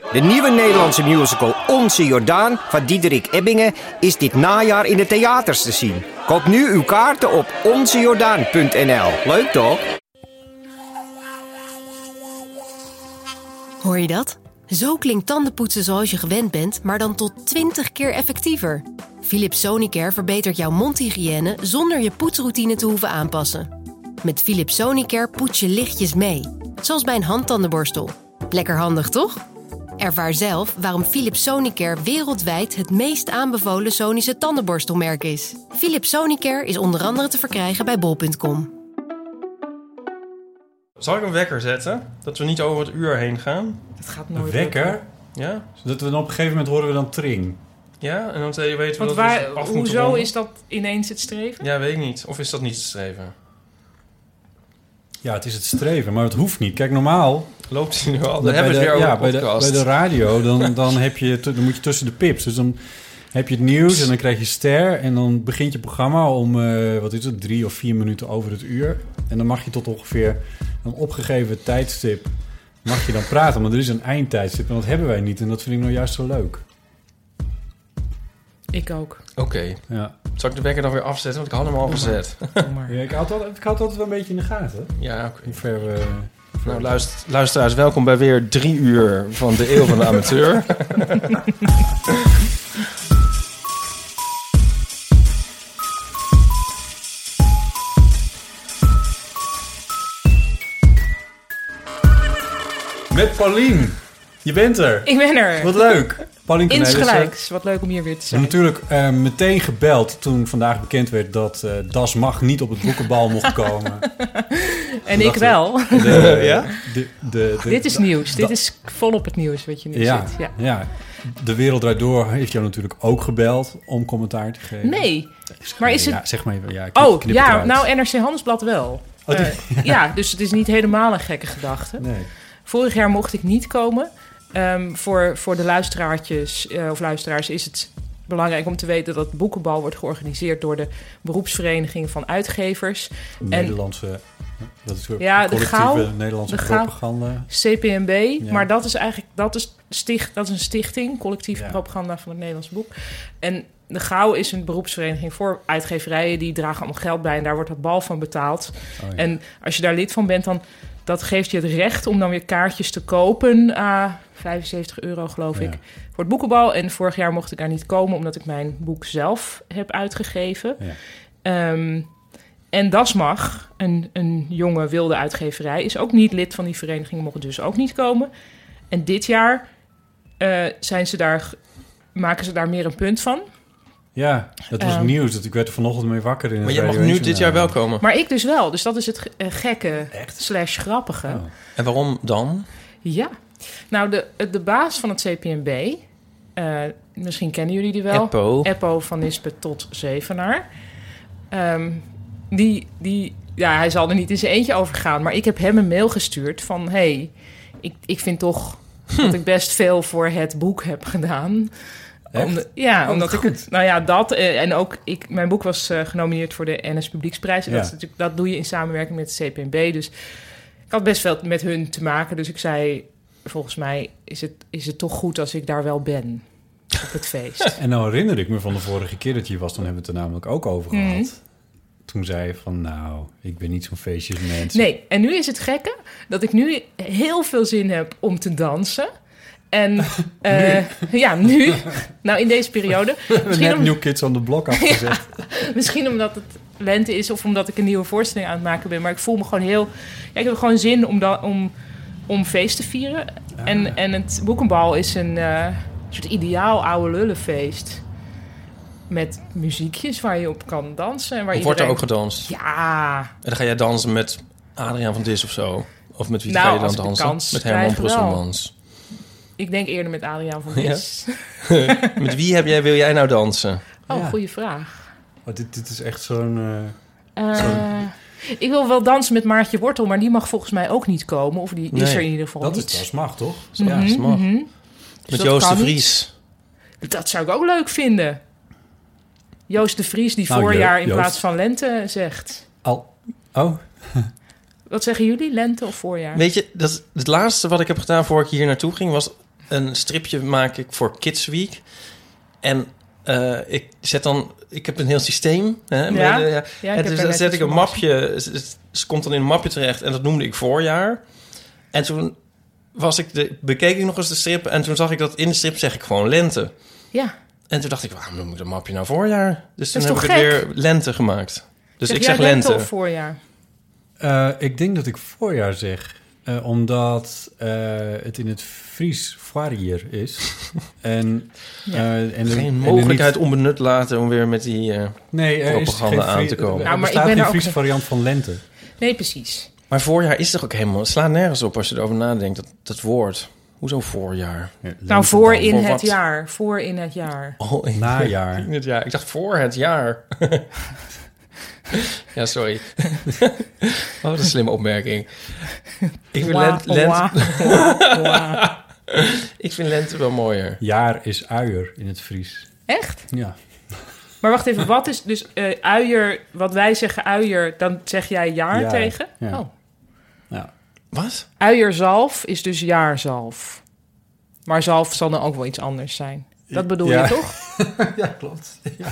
De nieuwe Nederlandse musical Onze Jordaan van Diederik Ebbingen is dit najaar in de theaters te zien. Koop nu uw kaarten op onzejordaan.nl. Leuk toch? Hoor je dat? Zo klinkt tandenpoetsen zoals je gewend bent, maar dan tot 20 keer effectiever. Philips Sonicare verbetert jouw mondhygiëne zonder je poetsroutine te hoeven aanpassen. Met Philips Sonicare poets je lichtjes mee, zoals bij een handtandenborstel. Lekker handig, toch? Ervaar zelf waarom Philips Sonicare wereldwijd het meest aanbevolen Sonische tandenborstelmerk is. Philips Sonicare is onder andere te verkrijgen bij bol.com. Zal ik een wekker zetten? Dat we niet over het uur heen gaan? Dat gaat nooit. Een wekker? Ja? Zodat we dan op een gegeven moment horen we dan tring. Ja, en dan weten we Want dat we af moeten hoezo ronden. is dat ineens het streven? Ja, weet ik niet. Of is dat niet het streven? Ja, het is het streven, maar het hoeft niet. Kijk, normaal... Loopt hij nu al? Dan hebben we het weer over de podcast. Bij de radio, dan moet je tussen de pips. Dus dan heb je het nieuws en dan krijg je ster. En dan begint je programma om, 3 of 4 minuten over het uur. En dan mag je tot ongeveer een opgegeven tijdstip mag je dan praten. Maar er is een eindtijdstip en dat hebben wij niet. En dat vind ik nou juist zo leuk. Ik ook. Oké. Ja. Zal ik de wekker dan weer afzetten? Want ik had hem al gezet. Ja, ik houd altijd wel een beetje in de gaten. Ja, oké. Hoe ver we... Nou, luisteraars, welkom bij weer 3 uur van de Eeuw van de Amateur. Met Paulien. Je bent er. Ik ben er. Wat leuk. Paulien Cornelissen. Insgelijks. Wat leuk om hier weer te zijn. En natuurlijk meteen gebeld toen vandaag bekend werd dat Das Mag niet op het boekenbal mocht komen. En ik wel. Ja? Dit is nieuws. Dit is volop het nieuws wat je nu ziet. Ja. De Wereld Draait Door heeft jou natuurlijk ook gebeld om commentaar te geven. Nee. Maar is het... Ja, zeg maar even. Ja, knip ja, eruit. nou NRC Handelsblad wel. Ja, dus het is niet helemaal een gekke gedachte. Nee. Vorig jaar mocht ik niet komen. Voor de luisteraartjes of luisteraars is het belangrijk om te weten dat het boekenbal wordt georganiseerd door de beroepsvereniging van uitgevers. Nederlandse, dat is weer Ja, de collectieve Nederlandse de Gauw- propaganda. CPNB, Ja. maar dat is eigenlijk dat is een stichting, collectieve propaganda van het Nederlands boek. En de Gauw is een beroepsvereniging voor uitgeverijen, die dragen allemaal geld bij en daar wordt dat bal van betaald. Oh, ja. En als je daar lid van bent, dan dat geeft je het recht om dan weer kaartjes te kopen. €75 geloof ik, voor het boekenbal. En vorig jaar mocht ik daar niet komen, omdat ik mijn boek zelf heb uitgegeven. Ja. En Das Mag, een jonge wilde uitgeverij, is ook niet lid van die vereniging, mocht dus ook niet komen. En dit jaar maken ze daar meer een punt van. Ja, dat was nieuws. Dat ik werd er vanochtend mee wakker in. Maar je mag nu dit jaar wel komen. Maar ik dus wel. Dus dat is het gekke / grappige. Oh. En waarom dan? Ja. Nou, de baas van het CPNB, misschien kennen jullie die wel. Eppo van Nispen tot Zevenaar. Hij zal er niet in zijn eentje over gaan. Maar ik heb hem een mail gestuurd van... ik vind toch dat ik best veel voor het boek heb gedaan. Omdat ik het... Nou ja, dat. En ook, mijn boek was genomineerd voor de NS Publieksprijs. En dat doe je in samenwerking met het CPNB. Dus ik had best veel met hun te maken. Dus ik zei, volgens mij is het toch goed als ik daar wel ben. Op het feest. En nou herinner ik me van de vorige keer dat je hier was... dan hebben we het er namelijk ook over gehad. Toen zei je van, nou, ik ben niet zo'n feestjesmens. Nee, en nu is het gekke dat ik nu heel veel zin heb om te dansen... En nu. Nou, in deze periode. Net New Kids on the Block afgezet. Misschien omdat het lente is of omdat ik een nieuwe voorstelling aan het maken ben. Maar ik voel me gewoon heel... Ja, ik heb gewoon zin om feest te vieren. En het Boekenbal is een soort ideaal oude lullenfeest. Met muziekjes waar je op kan dansen. En waar Wordt er ook gedanst? Ja. En dan ga jij dansen met Adriaan van Dis of zo? Of met wie ga je dan dansen? Met Herman Brusselmans. Ik denk eerder met Adriaan van Dis. Ja? Met wie wil jij nou dansen? Goede vraag. Dit is echt zo'n... Ik wil wel dansen met Maartje Wortel, maar die mag volgens mij ook niet komen. Of die is er in ieder geval niet. Dat mag, toch? Ja, dat mag. Met Joost de Vries. Dat zou ik ook leuk vinden. Joost de Vries die voorjaar in plaats van lente zegt. Wat zeggen jullie? Lente of voorjaar? Weet je, het laatste wat ik heb gedaan voor ik hier naartoe ging... was een stripje maak ik voor Kids Week. En ik heb een heel systeem. Hè, en dus dan zet ik een mapje. Het komt dan in een mapje terecht. En dat noemde ik voorjaar. En toen bekeek ik nog eens de strip. En toen zag ik dat in de strip zeg ik gewoon lente. Ja. En toen dacht ik, waarom noem ik dat mapje nou voorjaar? Dus toen heb ik het weer lente gemaakt. Dus ik zeg lente of voorjaar? Ik denk dat ik voorjaar zeg. Omdat het in het Fries variër is. En geen mogelijkheid onbenut laten om weer met die propaganda aan te komen. Nou, maar ik ben geen Friese variant van lente. Nee, precies. Maar voorjaar is toch ook helemaal... Het slaat nergens op als je erover nadenkt, dat woord. Hoezo voorjaar? Ja, voor in het jaar. Voor in het jaar. Oh, najaar. In het jaar. Ik dacht voor het jaar. Ja, sorry. Wat een slimme opmerking. Ik vind lente... Ik vind lente wel mooier. Jaar is uier in het Fries. Echt? Ja. Maar wacht even, wat is dus uier... Wat wij zeggen uier, dan zeg jij jaar tegen? Ja. Oh. Ja. Wat? Uierzalf is dus jaarzalf. Maar zalf zal dan ook wel iets anders zijn. Dat bedoel je toch? Ja, klopt. Ja.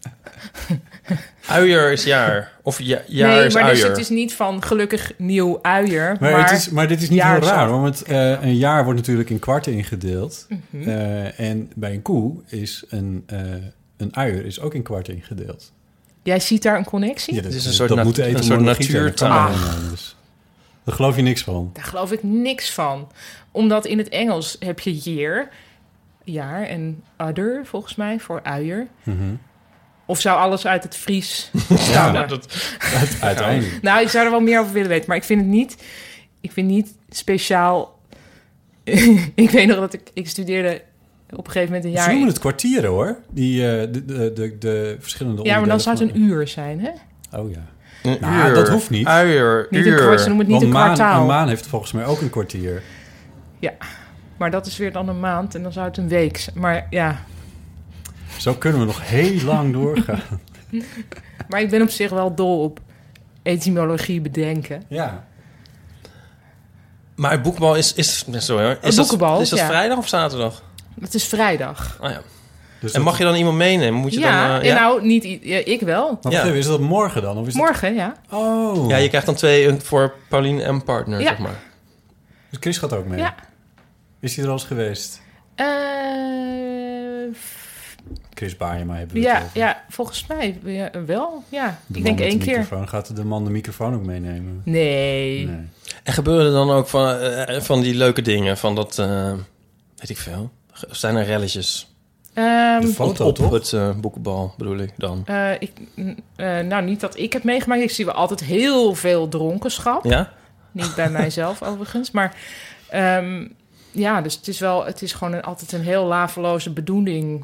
Uier is jaar. Of jaar is uier. Nee, maar dus het is niet van gelukkig nieuw uier. Maar dit is niet heel raar. Want een jaar wordt natuurlijk in kwarten ingedeeld. Mm-hmm. En bij een koe is een uier is ook in kwarten ingedeeld. Jij ziet daar een connectie? Ja, dat is een soort natuurtaal. Dus. Daar geloof je niks van. Daar geloof ik niks van. Omdat in het Engels heb je year, jaar, en other, volgens mij, voor uier. Mm-hmm. Of zou alles uit het Fries stammen? Ja, uiteindelijk. Nou, ik zou er wel meer over willen weten. Maar ik vind niet speciaal... Ik weet nog dat ik studeerde op een gegeven moment een jaar... Ze noemen het kwartieren, hoor. De verschillende Ja, maar dan zou het een uur zijn, hè? Oh ja. Nou, dat hoeft niet. Uur. Niet een kwart, ze noemen het niet een kwartaal. Een maan heeft volgens mij ook een kwartier. Ja, maar dat is weer dan een maand en dan zou het een week zijn. Maar ja... Zo kunnen we nog heel lang doorgaan. Maar ik ben op zich wel dol op etymologie bedenken. Ja. Maar het boekenbal is dat vrijdag of zaterdag? Het is vrijdag. Oh ja. Dus en mag je dan iemand meenemen? Moet je nou, niet ik wel. Maar is dat morgen dan? Of is morgen, ja. Oh. Ja, je krijgt dan 2 voor Pauline en partner, zeg maar. Dus Chris gaat ook mee? Ja. Is hij er al eens geweest? Chris Baarjema hebben we het over. Ja, volgens mij wel. Ja, ik denk 1 keer. Gaat de man de microfoon ook meenemen? Nee. En gebeuren er dan ook van die leuke dingen? Van dat, weet ik veel. Zijn er relletjes? De foto, op het boekenbal bedoel ik dan? Nou, niet dat ik heb meegemaakt. Ik zie wel altijd heel veel dronkenschap. Ja? Niet bij mijzelf overigens. Maar ja, dus het is gewoon altijd een heel laveloze bedoeling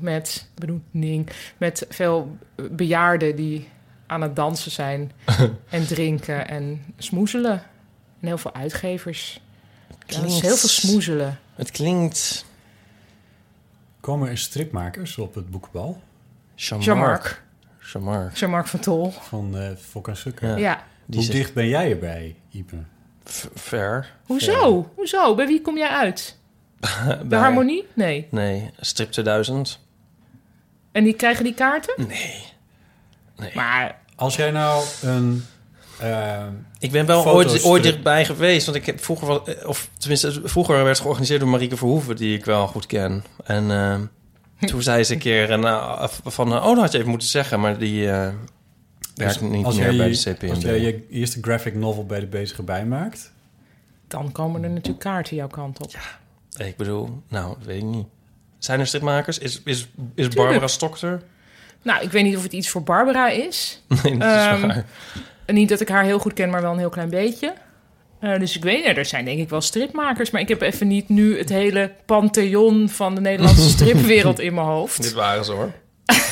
met veel bejaarden die aan het dansen zijn en drinken en smoezelen. En heel veel uitgevers. Dus heel veel smoezelen. Het klinkt... Komen er stripmakers op het boekenbal? Jean-Marc van Tol. Van Fok en Sukker. Ja. Hoe dicht ben jij erbij, Ipe? Ver. Hoezo? Bij wie kom jij uit? De Harmonie? Nee, Strip 2000. En die krijgen die kaarten? Nee. Maar als jij nou een... ik ben wel ooit dichtbij geweest. Want ik heb vroeger werd georganiseerd door Marieke Verhoeven, die ik wel goed ken. En toen zei ze een keer dat had je even moeten zeggen, maar die werkt niet meer bij de CPN. Als jij je eerste graphic novel bij de Bezige bij maakt, dan komen er natuurlijk kaarten jouw kant op. Ja, ik bedoel, dat weet ik niet. Zijn er stripmakers? Is Barbara Stokter? Nou, ik weet niet of het iets voor Barbara is. Nee, dat is waar. Niet dat ik haar heel goed ken, maar wel een heel klein beetje. Dus ik weet niet, er zijn denk ik wel stripmakers. Maar ik heb even niet nu het hele pantheon van de Nederlandse stripwereld in mijn hoofd. Dit waren ze, hoor.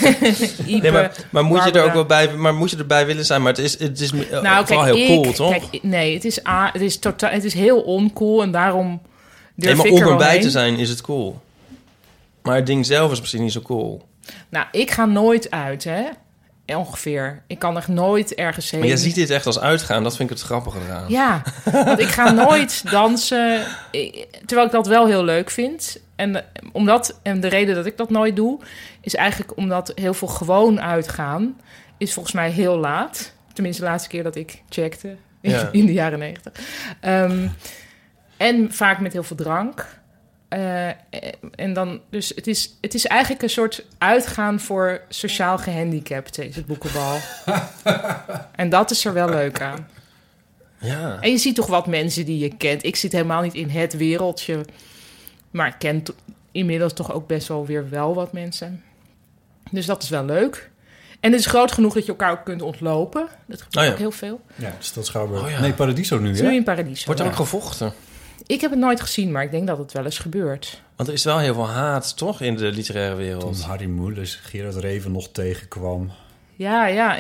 Maar moet je er ook wel bij? Maar moet je erbij willen zijn? Maar het is wel heel cool, toch? Kijk, nee, het is heel oncool en daarom durf maar ik om erbij te zijn is het cool. Maar het ding zelf is misschien niet zo cool. Nou, ik ga nooit uit, hè. ongeveer. Ik kan echt nooit ergens heen. Maar jij ziet dit echt als uitgaan. Dat vind ik het grappige eraan. Ja, want ik ga nooit dansen, terwijl ik dat wel heel leuk vind. En de reden dat ik dat nooit doe, is eigenlijk omdat heel veel gewoon uitgaan is volgens mij heel laat. Tenminste, de laatste keer dat ik checkte in de jaren 90. En vaak met heel veel drank. En dan, dus het is eigenlijk een soort uitgaan voor sociaal gehandicapten, is het boekenbal. En dat is er wel leuk aan. Ja. En je ziet toch wat mensen die je kent. Ik zit helemaal niet in het wereldje, maar ik ken inmiddels toch ook best wel weer wel wat mensen. Dus dat is wel leuk. En het is groot genoeg dat je elkaar ook kunt ontlopen. Dat gebeurt ook heel veel. Ja, Stad Schouwburg. Oh, ja. Nee, Paradiso nu, Het is hè? nu in Paradiso. Wordt er ook gevochten? Ik heb het nooit gezien, maar ik denk dat het wel eens gebeurt. Want er is wel heel veel haat, toch, in de literaire wereld. Toen Harry Mulisch Gerard Reven nog tegenkwam. Ja,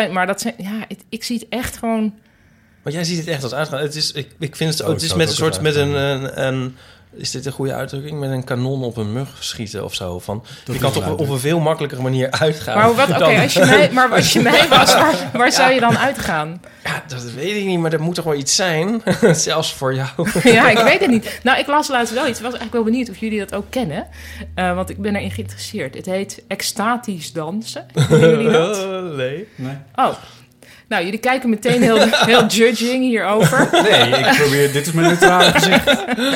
ik zie het echt gewoon. Maar jij ziet het echt als uitgaan. Het is, ik vind het is met een soort, met een is dit een goede uitdrukking? Met een kanon op een mug schieten of zo. Van, je kan toch op een veel makkelijkere manier uitgaan. Maar als je mij was, waar zou je dan uitgaan? Ja, dat weet ik niet, maar er moet toch wel iets zijn? Zelfs voor jou. Ja, ik weet het niet. Nou, ik las laatst wel iets. Ik was eigenlijk wel benieuwd of jullie dat ook kennen. Want ik ben erin geïnteresseerd. Het heet extatisch dansen. Kennen jullie dat? Nee. Oh. Nou, jullie kijken meteen heel judging hierover. Nee, ik probeer... Dit is mijn neutrale gezicht.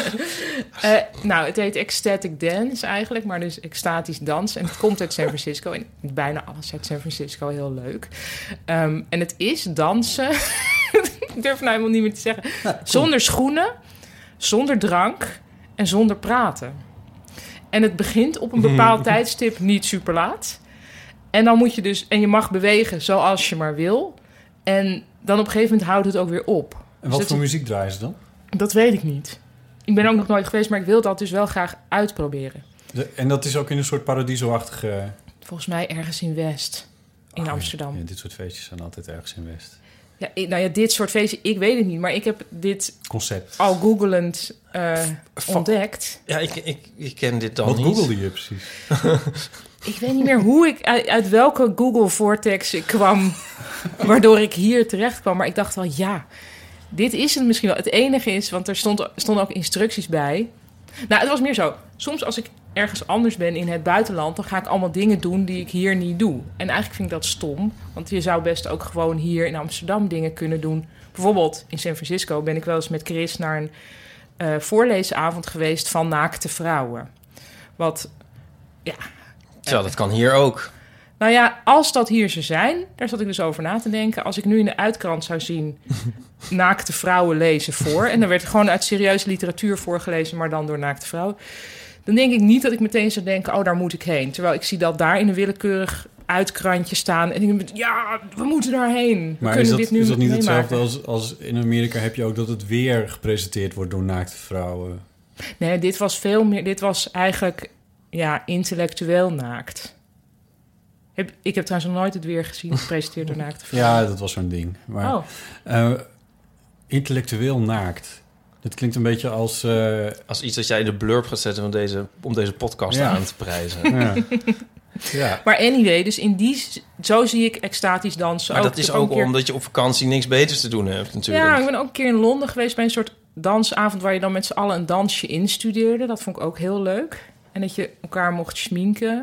Nou, het heet ecstatic dance eigenlijk, maar dus extatisch dansen. En het komt uit San Francisco. En bijna alles uit San Francisco, heel leuk. En het is dansen... ik durf nou helemaal niet meer te zeggen. Zonder schoenen, zonder drank en zonder praten. En het begint op een bepaald tijdstip, niet super laat. En dan moet je dus... En je mag bewegen zoals je maar wil... En dan op een gegeven moment houdt het ook weer op. En wat voor muziek draaien ze dan? Dat weet ik niet. Ik ben ook nog nooit geweest, maar ik wil dat dus wel graag uitproberen. En dat is ook in een soort Paradiso-achtige... Volgens mij ergens in West, in Amsterdam. Ja, dit soort feestjes zijn altijd ergens in West. Ja, dit soort feestjes, ik weet het niet. Maar ik heb dit concept al googelend ontdekt. Ja, ik ken dit dan niet. Wat googelde je precies? Ik weet niet meer hoe ik uit welke Google Vortex ik kwam, waardoor ik hier terecht kwam. Maar ik dacht wel, ja, dit is het misschien wel. Het enige is, want er stonden ook instructies bij. Nou, het was meer zo. Soms als ik ergens anders ben in het buitenland, dan ga ik allemaal dingen doen die ik hier niet doe. En eigenlijk vind ik dat stom, want je zou best ook gewoon hier in Amsterdam dingen kunnen doen. Bijvoorbeeld in San Francisco ben ik wel eens met Chris naar een voorleesavond geweest van naakte vrouwen. Wat, ja... Ja, dat kan hier ook. Nou ja, als dat hier zou zijn, daar zat ik dus over na te denken. Als ik nu in de uitkrant zou zien naakte vrouwen lezen voor... en dan werd gewoon uit serieuze literatuur voorgelezen, maar dan door naakte vrouwen... dan denk ik niet dat ik meteen zou denken, oh, daar moet ik heen. Terwijl ik zie dat daar in een willekeurig uitkrantje staan... en ik denk, ja, we moeten daarheen. Maar is dat niet hetzelfde als in Amerika heb je ook dat het weer gepresenteerd wordt door naakte vrouwen? Nee, dit was veel meer... Dit was eigenlijk... Ja, intellectueel naakt. Ik heb trouwens nog nooit het weer gezien gepresenteerd door naakte vrouwen. Ja, dat was zo'n ding. Maar intellectueel naakt. Dat klinkt een beetje als... Als iets dat jij in de blurb gaat zetten om deze podcast aan te prijzen. Ja. Ja. Maar anyway, dus zo zie ik extatisch dansen. Maar dat is ook omdat je op vakantie niks beters te doen hebt natuurlijk. Ja, ik ben ook een keer in Londen geweest bij een soort dansavond... waar je dan met z'n allen een dansje instudeerde. Dat vond ik ook heel leuk. En dat je elkaar mocht schminken.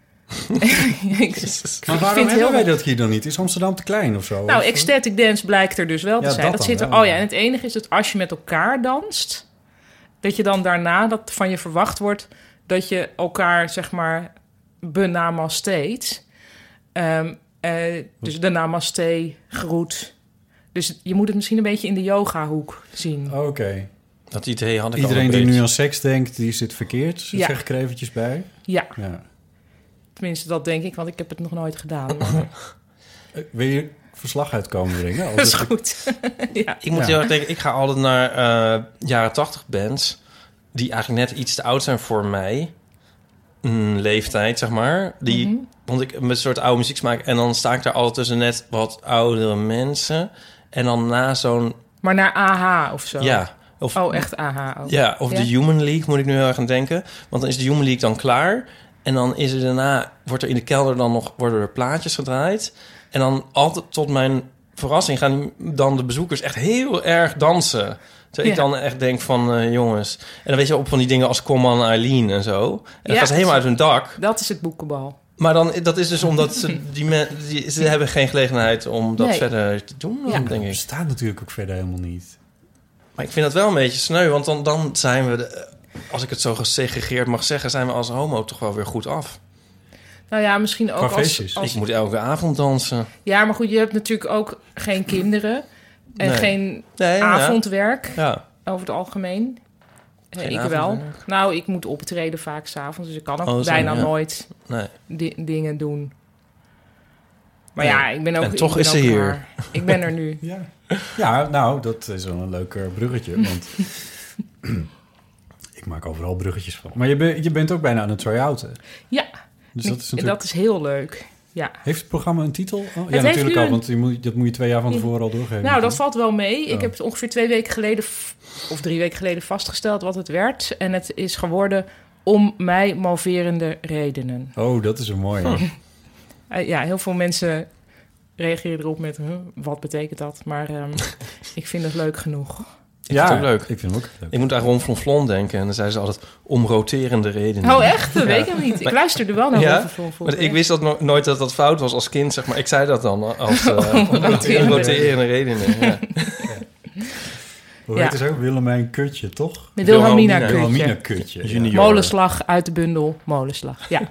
Maar waarom hebben wij dat hier dan niet? Is Amsterdam te klein of zo? Nou, ecstatic dance blijkt er dus wel te zijn. Dat zit er. wel. Oh ja, en het enige is dat als je met elkaar danst... dat je dan daarna dat van je verwacht wordt... dat je elkaar, zeg maar, benamasteet. Dus de namaste groet. Dus je moet het misschien een beetje in de yoga-hoek zien. Oké. Dat idee had ik Iedereen die nu aan seks denkt, die zit verkeerd. Zeg ik er eventjes bij. Ja. Tenminste, dat denk ik, want ik heb het nog nooit gedaan. Wil je verslag uitkomen brengen? Dat is goed. Ja. Ik moet heel erg denken, ik ga altijd naar jaren 80 bands... die eigenlijk net iets te oud zijn voor mij. Leeftijd, zeg maar. Want ik met een soort oude muziek smaak... en dan sta ik daar altijd tussen net wat oudere mensen... en dan na zo'n... Maar naar AHA of zo? Ja. Echt AHA ook. Ja, of de Human League moet ik nu heel erg aan denken. Want dan is de Human League dan klaar... En dan is er daarna, wordt er in de kelder dan nog worden er plaatjes gedraaid. En dan altijd tot mijn verrassing gaan dan de bezoekers echt heel erg dansen. Terwijl ik dan echt denk van, jongens... En dan weet je op van die dingen als Come On Eileen en zo. En dan gaan ze helemaal uit hun dak. Dat is het boekenbal. Maar dan, dat is dus omdat ze hebben geen gelegenheid om dat verder te doen, denk ik. Dat bestaat natuurlijk ook verder helemaal niet. Maar ik vind dat wel een beetje sneu, want dan zijn we... als ik het zo gesegregeerd mag zeggen, zijn we als homo toch wel weer goed af. Nou ja, misschien ook als... Ik moet elke avond dansen. Ja, maar goed, je hebt natuurlijk ook geen kinderen... en geen avondwerk, over het algemeen. Ik wel. Nou, ik moet optreden vaak 's avonds, dus ik kan ook bijna nooit dingen doen. Maar ik ben ook... En toch is ze hier. Ik ben er nu. Ja, nou, dat is wel een leuk bruggetje, want... ik maak overal bruggetjes van. Maar je bent ook bijna aan het try-outen. Ja, dus dat is heel leuk. Ja. Heeft het programma een titel? Oh, ja, natuurlijk al, want dat moet je 2 jaar van tevoren al doorgeven. Nou, dat valt wel mee. Ik heb het ongeveer 2 weken geleden... of 3 weken geleden vastgesteld wat het werd. En het is geworden Om mij moverende redenen. Oh, dat is een mooie. Heel veel mensen reageren erop met... wat betekent dat? Maar ik vind het leuk genoeg. Ik vind het ook leuk. Ik vind hem ook leuk. Ik moet aan Ron Flonflon denken. En dan zei ze altijd om roterende redenen. Oh, echt? Dat weet ik niet. Ik luisterde wel naar Ron Flonflon. Maar ik wist dat nooit dat fout was als kind, zeg maar. Ik zei dat dan als roterende redenen. Ja. Hoe heet het ook? Willemijn Kutje, toch? Met Wilhelmina Kutje. Junior. Molenslag uit de bundel. Molenslag, ja.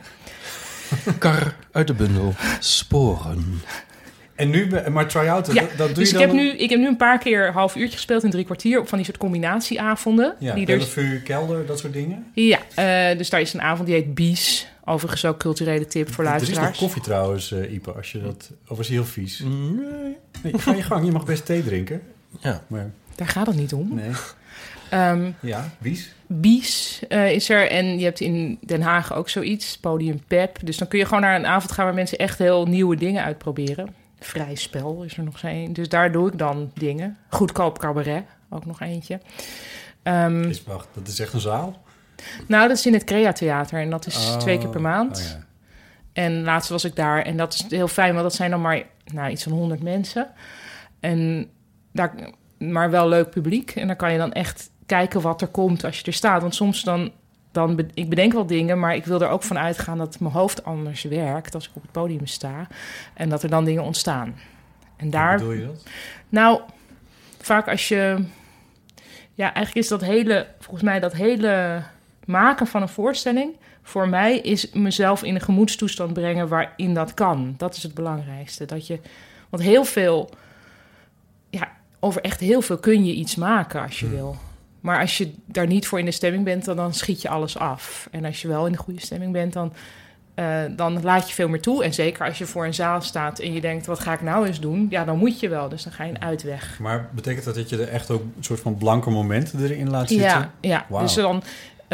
Kar uit de bundel. Sporen. En nu, maar try-out, dat doe dus je dan... Ik heb nu een paar keer half uurtje gespeeld in 3 kwartier... op van die soort combinatieavonden. Ja, vuur, kelder, dat soort dingen? Ja, dus daar is een avond die heet Bies. Overigens ook culturele tip voor luisteraars. Er is nog koffie trouwens, Ipe, als je dat... Of is heel vies? Nee, ga je gang, je mag best thee drinken. Ja. Maar... Daar gaat het niet om. Nee. Bies? Bies is er. En je hebt in Den Haag ook zoiets. Podium Pep. Dus dan kun je gewoon naar een avond gaan... waar mensen echt heel nieuwe dingen uitproberen. Vrij spel is er nog zo een. Dus daar doe ik dan dingen. Goedkoop cabaret, ook nog eentje. Wacht, dat is echt een zaal? Nou, dat is in het Crea Theater. En dat is 2 keer per maand. Oh, ja. En laatst was ik daar. En dat is heel fijn, want dat zijn dan maar iets van 100 mensen. En daar... maar wel leuk publiek. En dan kan je dan echt kijken wat er komt als je er staat. Want soms ik bedenk wel dingen... maar ik wil er ook van uitgaan dat mijn hoofd anders werkt... als ik op het podium sta. En dat er dan dingen ontstaan. En daar... Hoe bedoel je dat? Nou, vaak als je... Ja, eigenlijk is volgens mij dat hele maken van een voorstelling... voor mij is mezelf in een gemoedstoestand brengen waarin dat kan. Dat is het belangrijkste. Want heel veel... Ja, over echt heel veel kun je iets maken als je wil. Maar als je daar niet voor in de stemming bent, dan schiet je alles af. En als je wel in de goede stemming bent, dan laat je veel meer toe. En zeker als je voor een zaal staat en je denkt, wat ga ik nou eens doen? Ja, dan moet je wel. Dus dan ga je een uitweg. Maar betekent dat je er echt ook een soort van blanke momenten erin laat zitten? Ja. Wow. Dus dan...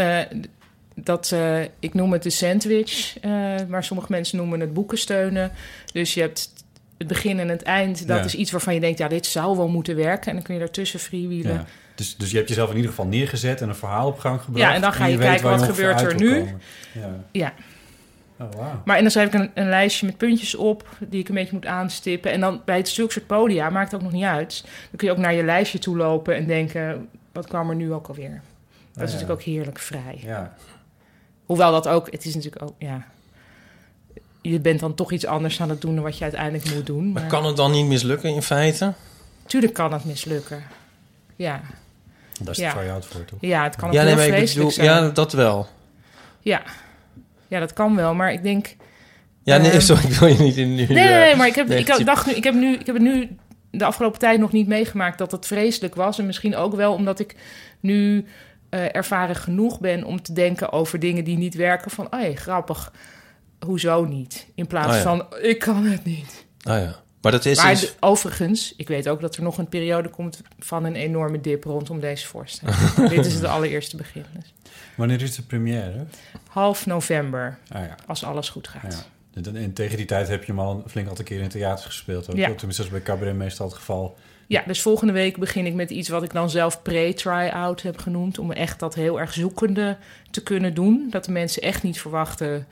ik noem het de sandwich, maar sommige mensen noemen het boekensteunen. Dus je hebt het begin en het eind. Dat is iets waarvan je denkt, dit zou wel moeten werken. En dan kun je daartussen freewheelen. Ja. Dus je hebt jezelf in ieder geval neergezet en een verhaal op gang gebracht. Ja, en dan ga je kijken wat gebeurt er nu. Ja. Oh, wow. Maar en dan schrijf ik een lijstje met puntjes op die ik een beetje moet aanstippen. En dan bij het zulke soort podia, maakt het ook nog niet uit. Dan kun je ook naar je lijstje toe lopen en denken, wat kwam er nu ook alweer? Dat is natuurlijk ook heerlijk vrij. Ja. Hoewel dat ook, het is natuurlijk ook, je bent dan toch iets anders aan het doen dan wat je uiteindelijk moet doen. Maar kan het dan niet mislukken in feite? Tuurlijk kan het mislukken. Ja. Daar is de try-out voor, toch? Ja, het kan ook heel vreselijk zijn. Ja, dat wel. Ja, dat kan wel, maar ik denk... Ja, nee, sorry, ik wil je niet in nu... Nee, maar ik heb het nu de afgelopen tijd nog niet meegemaakt dat het vreselijk was. En misschien ook wel omdat ik nu ervaren genoeg ben om te denken over dingen die niet werken. Van, grappig, hoezo niet? In plaats van, ik kan het niet. Maar dat is overigens, ik weet ook dat er nog een periode komt van een enorme dip rondom deze voorstelling. Dit is het allereerste begin. Dus. Wanneer is de première? Half november, als alles goed gaat. Ja. En tegen die tijd heb je hem al flink aantal keer in theaters gespeeld. Ook. Ja. Tenminste, dat is bij cabaret meestal het geval. Ja, dus volgende week begin ik met iets wat ik dan zelf pre-try-out heb genoemd. Om echt dat heel erg zoekende te kunnen doen. Dat de mensen echt niet verwachten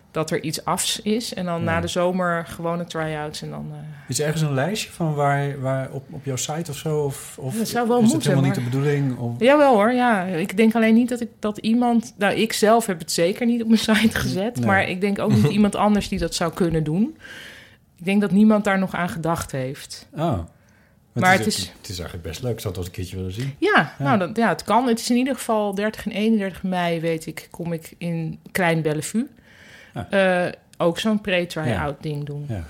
dat er iets afs is. En dan na de zomer gewone try-outs. En dan, Is er ergens een lijstje van waar op jouw site of zo? Of dat zou wel is moeten, het helemaal maar... niet de bedoeling? Of... Jawel hoor, ja. Ik denk alleen niet dat iemand... Nou, ik zelf heb het zeker niet op mijn site gezet. Nee. Maar ik denk ook niet iemand anders die dat zou kunnen doen. Ik denk dat niemand daar nog aan gedacht heeft. Oh. Maar het is eigenlijk best leuk. Ik zou het wel eens een keertje willen zien. Ja, nou, het kan. Het is in ieder geval 30 en 31 mei, weet ik, kom ik in Klein Bellevue. Ook zo'n pre-try-out ding doen. Ja.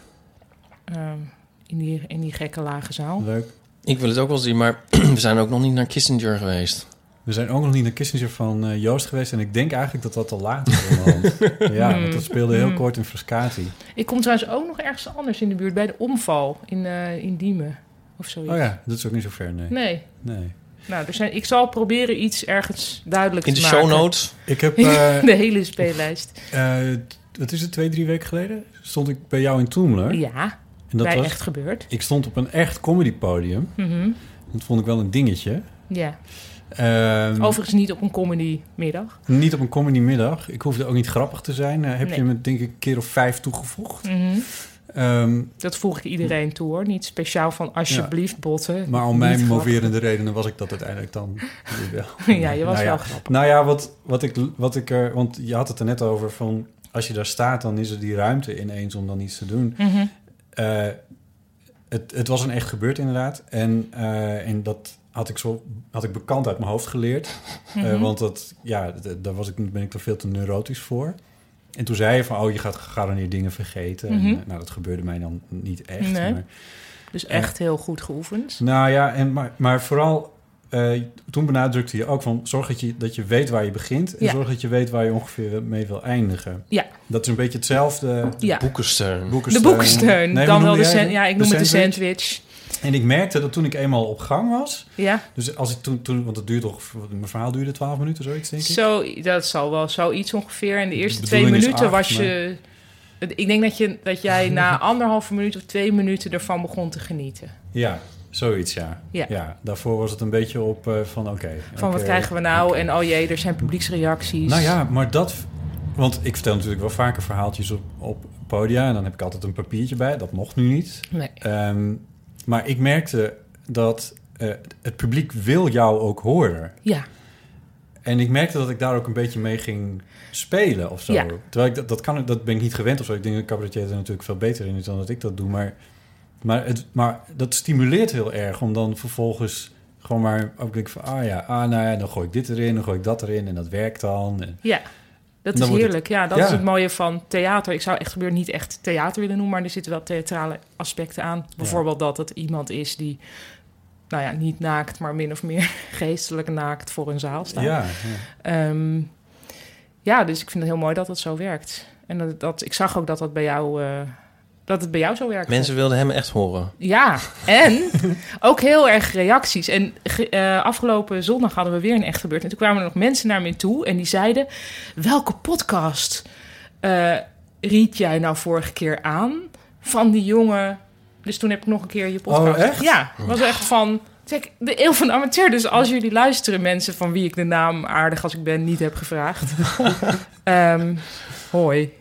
In die gekke lage zaal. Leuk. Ik wil het ook wel zien, maar we zijn ook nog niet naar Kissinger geweest. We zijn ook nog niet naar Kissinger van Joost geweest. En ik denk eigenlijk dat al laat is. Want dat speelde heel kort in Frascati. Ik kom trouwens ook nog ergens anders in de buurt. Bij de Omval in Diemen. Of zoiets. Oh ja, dat is ook niet zo ver, nee. Nou, ik zal proberen iets ergens duidelijk te maken. In de show notes? Ik heb... de hele speellijst. Wat is het, 2-3 weken geleden? Stond ik bij jou in Toemler. Ja, en dat was echt gebeurd. Ik stond op een echt comedypodium. Mm-hmm. Dat vond ik wel een dingetje. Ja. Overigens niet op een comedymiddag. Niet op een comedymiddag. Ik hoefde ook niet grappig te zijn. Heb je me denk ik een keer of 5 toegevoegd. Mm-hmm. Dat voeg ik iedereen toe, hoor. Niet speciaal van alsjeblieft botten. Maar om mijn moverende redenen was ik dat uiteindelijk dan wel. Ja, je was wel grappig. Nou ja, wat ik er... Want je had het er net over van... Als je daar staat, dan is er die ruimte ineens om dan iets te doen. Mm-hmm. Het was een echt gebeurd inderdaad. En dat had ik bekend uit mijn hoofd geleerd. Mm-hmm. Want daar ben ik er veel te neurotisch voor. En toen zei je van, je gaat gegarandeerd dingen vergeten. Mm-hmm. En, dat gebeurde mij dan niet echt. Nee. Maar, dus echt heel goed geoefend. Nou ja, maar vooral... toen benadrukte je ook van... zorg dat je weet waar je begint... en zorg dat je weet waar je ongeveer mee wil eindigen. Ja. Dat is een beetje hetzelfde. Ja. Boekensteun. De boekensteun. Nee, dan wel ik noem het de sandwich. En ik merkte dat toen ik eenmaal op gang was... Ja. Dus als ik toen want het duurde toch... Mijn verhaal duurde 12 minuten, zoiets, denk ik. Dat zal wel zoiets ongeveer. En de eerste 2 minuten was je... Ik denk dat jij na 1,5 minuut of 2 minuten ervan begon te genieten. Ja. Zoiets, ja. Daarvoor was het een beetje op van oké. Wat krijgen we nou? Okay. En oh jee, er zijn publieksreacties. Nou ja, maar dat... Want ik vertel natuurlijk wel vaker verhaaltjes op podia... en dan heb ik altijd een papiertje bij. Dat mocht nu niet. Nee. Maar ik merkte dat het publiek wil jou ook horen. Ja. En ik merkte dat ik daar ook een beetje mee ging spelen of zo. Ja. Terwijl dat ben ik niet gewend of zo. Ik denk dat cabaretier er natuurlijk veel beter in is dan dat ik dat doe. Maar dat stimuleert heel erg om dan vervolgens gewoon maar ook denk van... dan gooi ik dit erin, dan gooi ik dat erin en dat werkt dan. En, ja, dat is heerlijk. Dat is het mooie van theater. Ik zou echt niet echt theater willen noemen... maar er zitten wel theatrale aspecten aan. Bijvoorbeeld dat het iemand is die... niet naakt, maar min of meer geestelijk naakt voor een zaal staat. Dus ik vind het heel mooi dat het zo werkt. En ik zag ook dat bij jou... dat het bij jou zo werkt. Mensen wilden hem echt horen. Ja, en ook heel erg reacties. En afgelopen zondag hadden we weer een echt gebeurd. En toen kwamen er nog mensen naar me toe en die zeiden... welke podcast ried jij nou vorige keer aan van die jongen? Dus toen heb ik nog een keer je podcast... Oh, echt? Ja, het was echt van... Kijk, de eeuw van de amateur. Dus als jullie luisteren, mensen van wie ik de naam aardig als ik ben niet heb gevraagd. Hoi.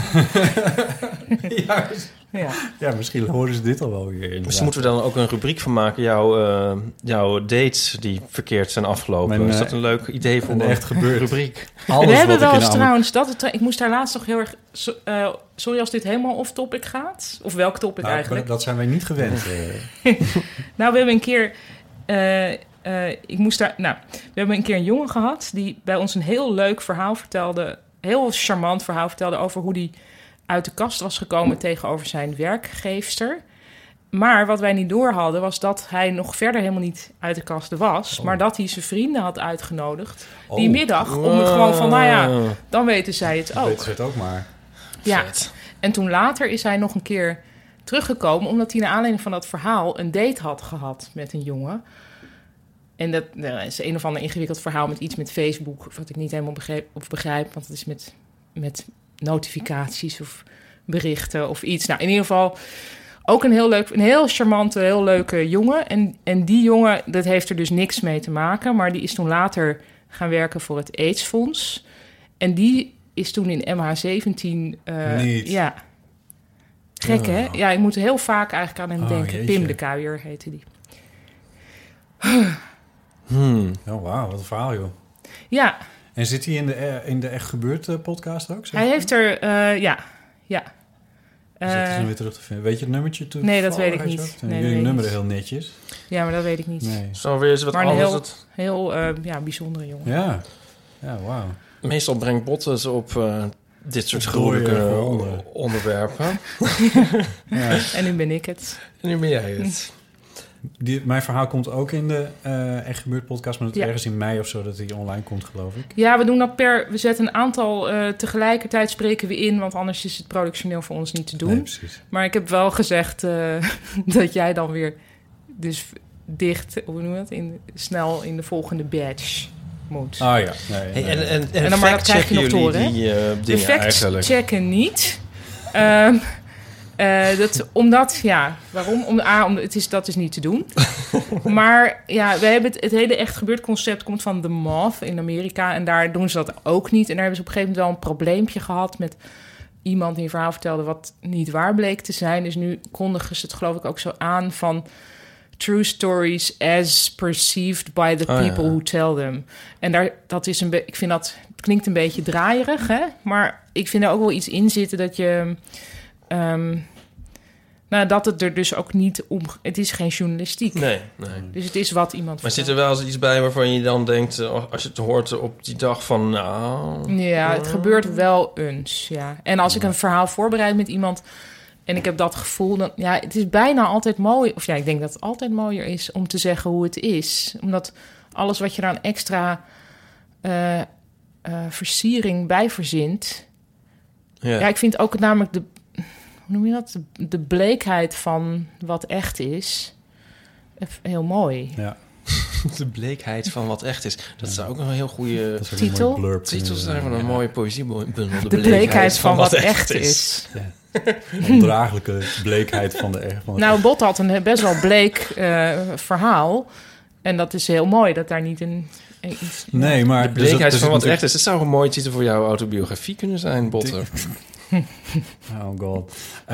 Ja, misschien horen ze dit al wel weer. Inderdaad. Dus moeten we dan ook een rubriek van maken? Jouw dates die verkeerd zijn afgelopen. Is dat een leuk idee voor een echt gebeurd rubriek? We hebben wel eens trouwens... ik moest daar laatst nog heel erg... sorry als dit helemaal off-topic gaat. Of welk topic eigenlijk? Dat zijn wij niet gewend. Nou, we hebben een keer... we hebben een keer een jongen gehad... die bij ons een heel leuk verhaal vertelde... heel charmant verhaal vertelde over hoe die uit de kast was gekomen tegenover zijn werkgeefster. Maar wat wij niet door hadden was dat hij nog verder helemaal niet uit de kast was, maar dat hij zijn vrienden had uitgenodigd die middag om het gewoon van, dan weten zij het ook. Weten ze het ook maar. Ja. Vet. En toen later is hij nog een keer teruggekomen omdat hij naar aanleiding van dat verhaal een date had gehad met een jongen. En dat is een of ander ingewikkeld verhaal met iets met Facebook, wat ik niet helemaal begrijp, want het is met notificaties of berichten of iets. Nou, in ieder geval ook een heel charmante, heel leuke jongen. En die jongen, dat heeft er dus niks mee te maken, maar die is toen later gaan werken voor het AIDS-fonds. En die is toen in MH17... Niet. Ja. Gek, hè? Ja, ik moet heel vaak eigenlijk aan hem denken. Jeetje. Pim de Kuijer heette die. Oh, wauw, wat een verhaal, joh. Ja. En zit hij in de Echt Gebeurd podcast ook? Hij heeft er... ja. Zit hij dan weer terug te vinden? Weet je het nummertje? Nee, dat weet ik niet. Nee, jullie nummeren heel netjes. Ja, maar dat weet ik niet. Nee. Zo weer eens wat maar anders. een heel bijzondere jongen. Ja, wauw. Meestal brengt Bottes op dit soort gruwelijke onderwerpen. Ja. En nu ben ik het. En nu ben jij het. Mijn verhaal komt ook in de Echt Gebeurd podcast, maar dat ergens in mei of zo dat hij online komt, geloof ik. Ja, we doen dat we zetten een aantal tegelijkertijd spreken we in, want anders is het productioneel voor ons niet te doen. Nee, precies. Maar ik heb wel gezegd dat jij dan weer dus dicht, hoe noem je dat, snel in de volgende batch moet. Ah ja. Nee. En dan maar dat krijg je nog te horen, hè? De facts checken niet. Omdat, waarom? Dat is niet te doen. Maar ja, we hebben het hele Echt Gebeurd concept komt van The Moth in Amerika. En daar doen ze dat ook niet. En daar hebben ze op een gegeven moment wel een probleempje gehad met iemand die een verhaal vertelde wat niet waar bleek te zijn. Dus nu kondigen ze het geloof ik ook zo aan van true stories as perceived by the people who tell them. En dat is ik vind dat, het klinkt een beetje draaierig, hè? Maar ik vind er ook wel iets in zitten dat je... dat het er dus ook niet om... Het is geen journalistiek. Nee. Dus het is wat iemand... Maar zit er wel eens iets bij waarvan je dan denkt... als je het hoort op die dag van... Ja, het gebeurt wel eens, ja. En als ik een verhaal voorbereid met iemand... en ik heb dat gevoel... dan het is bijna altijd mooi... of ik denk dat het altijd mooier is om te zeggen hoe het is. Omdat alles wat je er aan extra versiering bij verzint... Ja, ik vind ook namelijk hoe noem je dat? De bleekheid van wat echt is heel mooi. Ja. De bleekheid van wat echt is. Dat zou ook een heel goede titel. Titel zijn van een mooie poëziebundel. De bleekheid van wat echt is. Ja. Ondraaglijke bleekheid van de echt. Nou, Bot had een best wel bleek verhaal. En dat is heel mooi dat daar niet een... Nee, maar... De bleekheid van wat echt is. Het zou een mooi titel voor jouw autobiografie kunnen zijn, Botter. Oh god.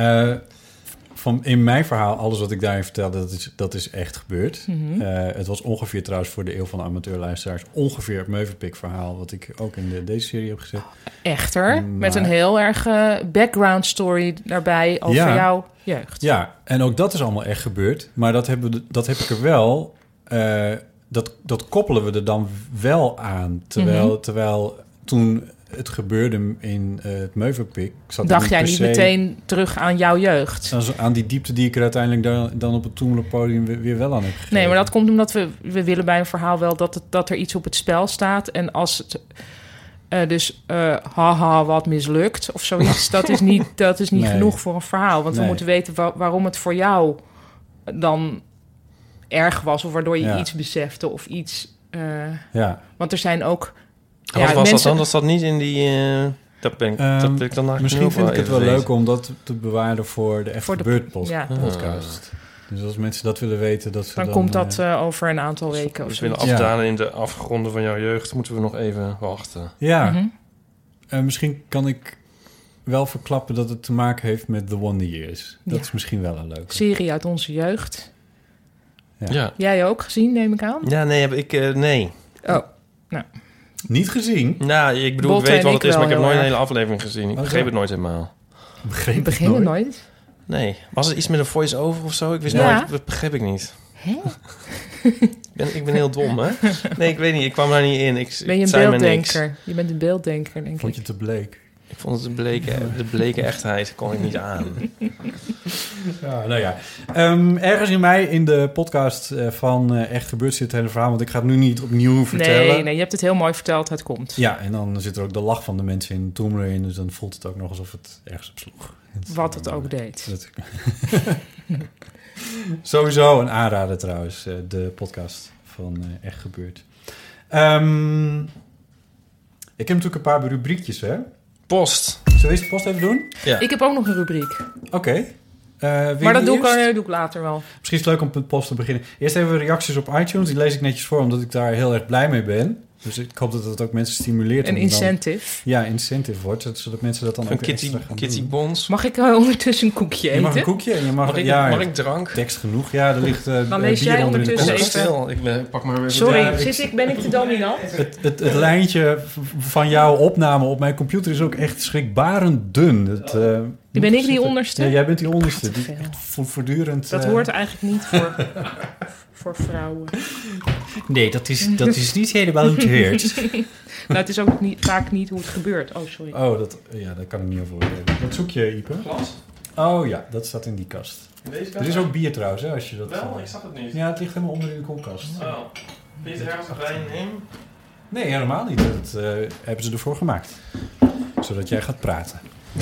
In mijn verhaal, alles wat ik daarin vertelde, dat is echt gebeurd. Mm-hmm. Het was ongeveer trouwens voor de Eeuw van de Amateurluisteraars... ongeveer het Mövenpick verhaal... wat ik ook in deze serie heb gezet. Echter, met een heel erg background story daarbij over jouw jeugd. Ja, en ook dat is allemaal echt gebeurd. Maar dat heb ik er wel... Dat koppelen we er dan wel aan. Terwijl toen het gebeurde in het Mövenpick... Dacht jij niet meteen terug aan jouw jeugd? Aan die diepte die ik er uiteindelijk dan op het Toemlerpodium weer wel aan heb gegeven. Nee, maar dat komt omdat we willen bij een verhaal wel dat er iets op het spel staat. En als het haha, wat mislukt of zoiets... dat is niet nee. Genoeg voor een verhaal. Want we moeten weten waarom het voor jou dan erg was... of waardoor je iets besefte of iets... Want er zijn ook... Wat was dat dan? Dat zat niet in die... dat ben ik dan eigenlijk misschien vind ik het wel lezen. leuk om dat te bewaren voor de Echt Gebeurd podcast. Dus als mensen dat willen weten... Dan komt dat over een aantal weken of zo. Dus afdalen in de afgronden van jouw jeugd... moeten we nog even wachten. Ja. Misschien kan ik wel verklappen dat het te maken heeft met The Wonder Years. Dat is misschien wel een leuke. Serie uit onze jeugd. Ja. Jij ook gezien, neem ik aan? Ja, nee, heb ik... nee. Oh, nou... Niet gezien? Nou, ik bedoel, ik weet wat het is, maar ik heb nooit een hele aflevering gezien. Ik begreep het nooit helemaal. Begreep het nooit? Nee. Was het iets met een voice-over of zo? Ik wist nooit, dat begreep ik niet. Hè? Ik ben heel dom, hè? Nee, ik weet niet. Ik kwam daar niet in. Ben je een beelddenker? Je bent een beelddenker, denk ik. Vond je te bleek? Ik vond het de bleke echtheid kon ik niet aan. Ja, nou ja. Ergens in mei in de podcast van Echt Gebeurd zit het hele verhaal... want ik ga het nu niet opnieuw vertellen. Nee, je hebt het heel mooi verteld, het komt. Ja, en dan zit er ook de lach van de mensen in Toemler in... dus dan voelt het ook nog alsof het ergens op sloeg. Wat het ook deed. Sowieso een aanrader trouwens, de podcast van Echt Gebeurd. Ik heb natuurlijk een paar rubriekjes, hè? Post. Zullen we eens de post even doen? Ja. Ik heb ook nog een rubriek. Oké. Maar dat doe ik later wel. Misschien is het leuk om met post te beginnen. Eerst even reacties op iTunes. Die lees ik netjes voor, omdat ik daar heel erg blij mee ben. Dus ik hoop dat het ook mensen stimuleert. Een incentive. Incentive wordt. Zodat mensen dat dan ook extra gaan Kitty doen. Bons. Mag ik ondertussen een koekje eten? Je mag een koekje en je mag ik drank? Tekst genoeg. Ja, er ligt dan lees bier jij onder in de ondertussen koek. even. Ik pak maar even... Sorry, ben ik te dominant? Het lijntje van jouw opname op mijn computer is ook echt schrikbarend dun. Ben ik die onderste? Ja, jij bent die onderste. Die echt voortdurend... Dat hoort eigenlijk niet voor vrouwen. Nee, dat is niet helemaal hoe het heurt. Nou, het is ook vaak niet hoe het gebeurt. Oh, sorry. Oh, dat kan ik niet over oordelen. Wat zoek je, Ipe? Glas? Oh ja, dat staat in die kast. Deze Er is ook bier trouwens, hè, als je dat... Wel, ik zag het niet. Ja, het ligt helemaal onder in de koelkast. Oh. Vind je er ergens een wijn in? Nee, helemaal niet. Dat hebben ze ervoor gemaakt. Zodat jij gaat praten.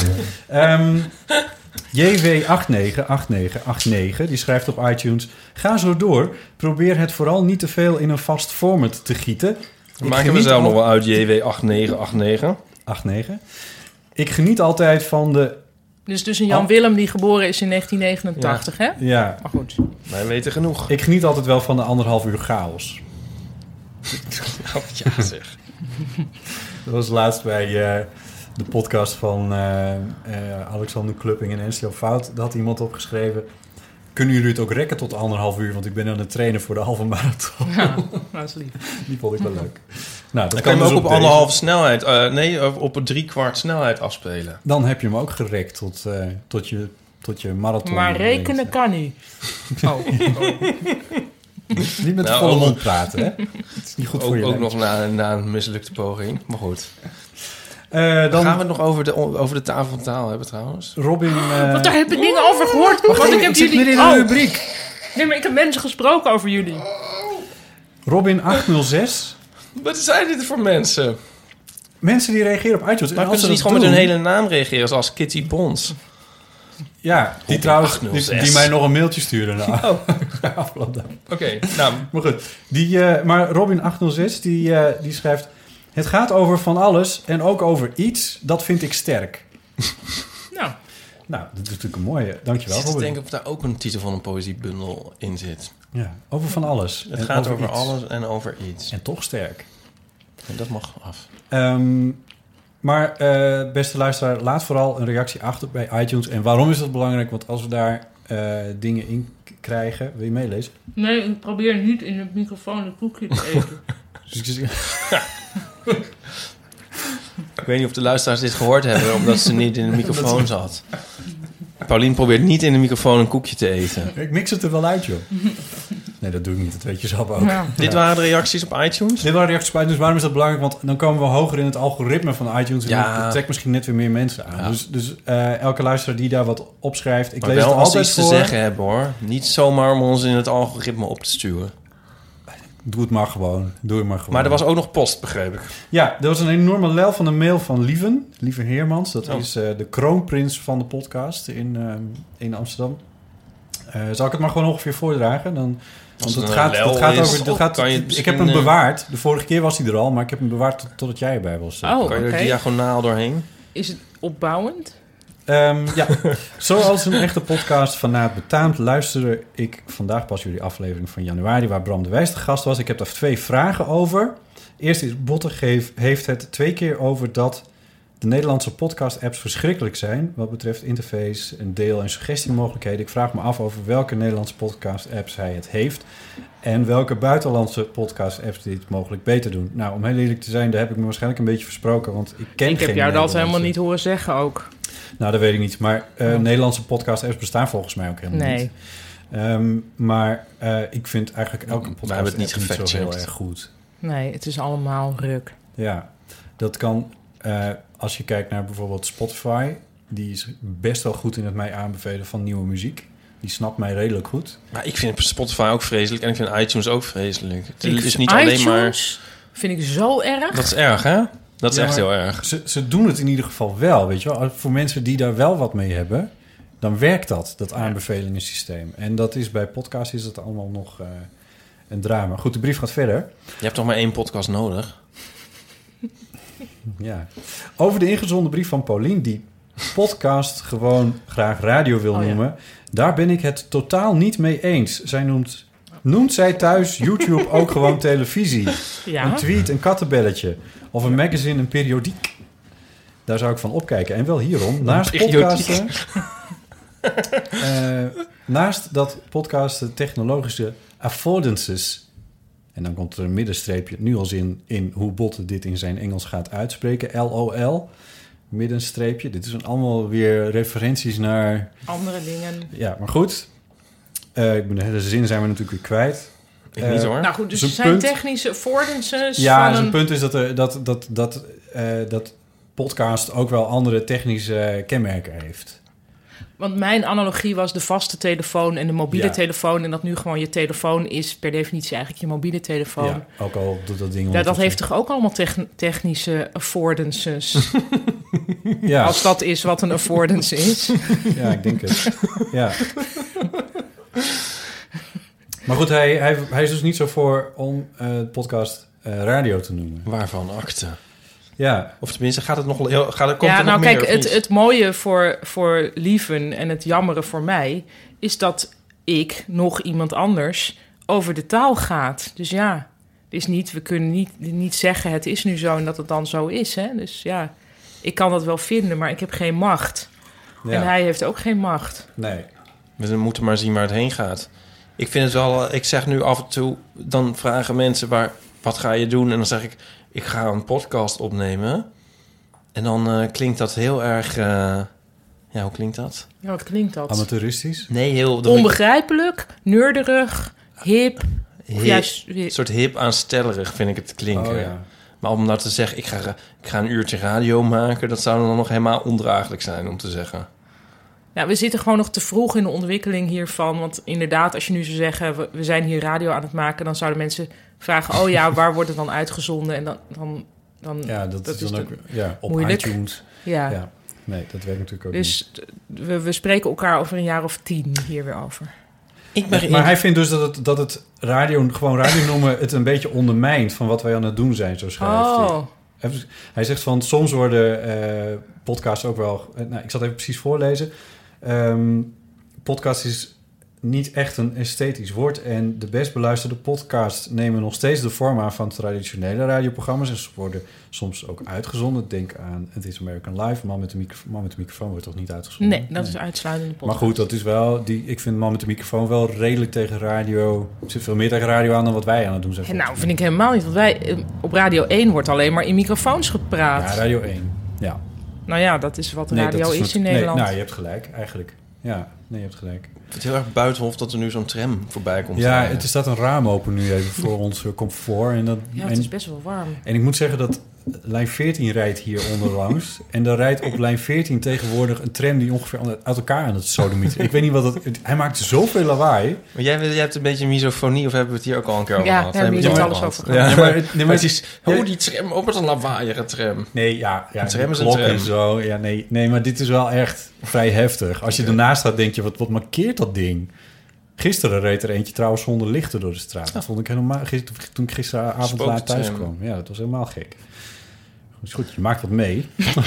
JW898989, die schrijft op iTunes... Ga zo door. Probeer het vooral niet te veel in een vast format te gieten. We maken we zelf nog wel uit JW8989. 89. Ik geniet altijd van de... Dus een Jan Willem die geboren is in 1989, hè? Ja. Maar goed. Wij weten genoeg. Ik geniet altijd wel van de 1,5 uur chaos. Ja, zeg. Dat was laatst bij de podcast van Alexander Klupping en NCO Fout. Daar had iemand opgeschreven... Kunnen jullie het ook rekken tot 1,5 uur? Want ik ben aan het trainen voor de halve marathon. Ja, dat is lief. Die vond ik wel leuk. Nou, dan kan je hem ook op 1,5 snelheid... op een 3/4 snelheid afspelen. Dan heb je hem ook gerekt tot je marathon. Maar rekenen kan niet. Oh. Niet met de volle mond praten, hè? Het is niet goed voor je ook nog na een mislukte poging. Maar goed. Dan gaan we het nog over de tafel van taal hebben trouwens. Robin... Want daar heb ik dingen over gehoord. Wacht, ik zit midden in een rubriek. Nee, maar ik heb mensen gesproken over jullie. Robin 806. Wat zijn dit voor mensen? Mensen die reageren op iTunes. Maar kunnen ze niet gewoon met hun hele naam reageren, zoals Kitty Bons? Ja, die trouwens, die mij nog een mailtje sturen. Nou. Oké, nou. Maar goed. Maar Robin 806, die schrijft... Het gaat over van alles en ook over iets, dat vind ik sterk. Nou, dat is natuurlijk een mooie. Dankjewel, Robin. Ik denk of daar ook een titel van een poëziebundel in zit. Ja, over van alles. Het gaat over alles en over iets. En toch sterk. En dat mag af. Maar beste luisteraar, laat vooral een reactie achter bij iTunes. En waarom is dat belangrijk? Want als we daar dingen in krijgen... Wil je meelezen? Nee, ik probeer niet in de microfoon een koekje te eten. Ik weet niet of de luisteraars dit gehoord hebben... omdat ze niet in de microfoon zat. Paulien probeert niet in de microfoon een koekje te eten. Ik mix het er wel uit, joh. Nee, dat doe ik niet. Dat weet je zelf ook. Ja. Dit waren de reacties op iTunes? Dit waren de reacties op iTunes. Waarom is dat belangrijk? Want dan komen we hoger in het algoritme van iTunes. En dat trekt misschien net weer meer mensen aan. Ja. Dus elke luisteraar die daar wat opschrijft... Ik maar lees wel het als altijd iets te zeggen hebben, hoor. Niet zomaar om ons in het algoritme op te sturen. Doe het maar gewoon. Maar er was ook nog post, begreep ik. Ja, er was een enorme lel van een mail van Lieven Heermans. Dat is de kroonprins van de podcast in Amsterdam. Zal ik het maar gewoon ongeveer voordragen? Want het gaat over... Ik heb hem bewaard. De vorige keer was hij er al, maar ik heb hem bewaard totdat jij erbij was. Kan je er diagonaal doorheen? Is het opbouwend? Ja, zoals een echte podcast fanaat betaamt... luisterde ik vandaag pas jullie aflevering van januari... waar Bram de Wijs de gast was. Ik heb daar 2 vragen over. Eerst is Botte heeft het 2 keer over dat... de Nederlandse podcast-apps verschrikkelijk zijn... wat betreft interface, en deel- en suggestiemogelijkheden. Ik vraag me af over welke Nederlandse podcast-apps hij het heeft... en welke buitenlandse podcast-apps dit mogelijk beter doen. Nou, om heel eerlijk te zijn, daar heb ik me waarschijnlijk een beetje versproken... want ik heb jou dat helemaal niet horen zeggen ook. Nou, dat weet ik niet. Maar Nederlandse podcast-apps bestaan volgens mij ook helemaal niet. Maar ik vind eigenlijk elke podcast niet zo heel erg goed. Nee, het is allemaal ruk. Ja, dat kan... als je kijkt naar bijvoorbeeld Spotify... die is best wel goed in het mij aanbevelen van nieuwe muziek. Die snapt mij redelijk goed. Maar ik vind Spotify ook vreselijk en ik vind iTunes ook vreselijk. Het is niet iTunes alleen maar... vind ik zo erg. Dat is erg, hè? Dat is echt heel erg. Ze doen het in ieder geval wel, weet je wel. Voor mensen die daar wel wat mee hebben... dan werkt dat aanbevelingensysteem. En dat is bij podcasts is dat allemaal nog een drama. Goed, de brief gaat verder. Je hebt toch maar 1 podcast nodig? Ja. Over de ingezonden brief van Paulien... die podcast gewoon graag radio wil noemen... daar ben ik het totaal niet mee eens. Zij noemt Noemt zij thuis YouTube ook gewoon televisie? Ja. Een tweet, een kattenbelletje. Of een magazine, een periodiek. Daar zou ik van opkijken. En wel hierom. Naast podcasten... naast dat podcasten technologische affordances... En dan komt er een middenstreepje, nu al zin in hoe Botte dit in zijn Engels gaat uitspreken. LOL, middenstreepje. Dit is allemaal weer referenties naar... andere dingen. Ja, maar goed. Ik ben de hele zin zijn we natuurlijk weer kwijt. Ik niet hoor. Nou goed, dus er zijn technische affordances. Ja, zijn punt is dat podcast ook wel andere technische kenmerken heeft. Want mijn analogie was de vaste telefoon en de mobiele telefoon. En dat nu gewoon je telefoon is per definitie eigenlijk je mobiele telefoon. Ja, ook al doet dat ding... Ja, dat heeft toch ook allemaal technische affordances? Ja. Als dat is wat een affordance is. Ja, ik denk het. Ja. Maar goed, hij is dus niet zo voor om podcast radio te noemen. Waarvan akte? Ja. Of tenminste, komt er nog kijk, meer, het mooie voor Lieven en het jammere voor mij... is dat ik nog iemand anders over de taal gaat. Dus ja, we kunnen niet zeggen het is nu zo en dat het dan zo is. Hè? Dus ja, ik kan dat wel vinden, maar ik heb geen macht. Ja. En hij heeft ook geen macht. Nee. We moeten maar zien waar het heen gaat. Ik vind het wel... Ik zeg nu af en toe... Dan vragen mensen wat ga je doen? En dan zeg ik ga een podcast opnemen. En dan klinkt dat heel erg... hoe klinkt dat? Ja, wat klinkt dat? Amateuristisch? Nee, heel... Onbegrijpelijk, neurderig, hip. Een soort hip aanstellerig vind ik het klinken. Oh, ja. Maar om nou te zeggen, ik ga een uurtje radio maken... dat zou dan nog helemaal ondraaglijk zijn om te zeggen. Ja, we zitten gewoon nog te vroeg in de ontwikkeling hiervan. Want inderdaad, als je nu zou zeggen... we zijn hier radio aan het maken... dan zouden mensen vragen... oh ja, waar wordt het dan uitgezonden? En dan ja, dat is dan ook op moeilijk. iTunes. Ja. Nee, dat werkt natuurlijk ook dus niet. We spreken elkaar over een jaar of 10 hier weer over. Maar hij vindt dus dat het gewoon radio noemen... het een beetje ondermijnt van wat wij aan het doen zijn, zo schrijft hij. Hij zegt van, soms worden podcasts ook wel... ik zal het even precies voorlezen. Podcast is niet echt een esthetisch woord... en de best beluisterde podcasts nemen nog steeds de vorm aan van traditionele radioprogramma's... en ze worden soms ook uitgezonden. Denk aan It is American Life. Man met de microfoon wordt toch niet uitgezonden? Nee, dat is uitsluitende podcast. Maar goed, dat is wel... ik vind Man met de microfoon wel redelijk tegen radio... Er zit veel meer tegen radio aan dan wat wij aan het doen zijn. Nou, vind ik helemaal niet. Want wij op Radio 1 wordt alleen maar in microfoons gepraat. Ja, Radio 1, ja. Nou ja, dat is wat radio is in Nederland. Nee, je hebt gelijk, eigenlijk. Ja, nee, je hebt gelijk. Ik vind het heel erg buitenhof dat er nu zo'n tram voorbij komt. Ja, het staat een raam open nu even voor ons comfort. Het is best wel warm. En ik moet zeggen dat lijn 14 rijdt hier onderlangs. En dan rijdt op lijn 14 tegenwoordig een tram die ongeveer uit elkaar aan het sodomieten. Ik weet niet wat dat... Hij maakt zoveel lawaai. Maar jij hebt een beetje misofonie, of hebben we het hier ook al een keer over gehad? Ja, daar hebben we alles over gehad. Ja, maar het is... die tram, ook met een lawaaiige tram. Nee, ja een tram is een tram. En zo. Ja, nee, maar dit is wel echt vrij heftig. Als je ernaast staat, denk je, wat markeert dat ding? Gisteren reed er eentje trouwens zonder lichten door de straat. Dat vond ik helemaal... Toen ik gisteravond laat thuis kwam. Ja, dat was helemaal gek. Dus goed, je maakt wat mee.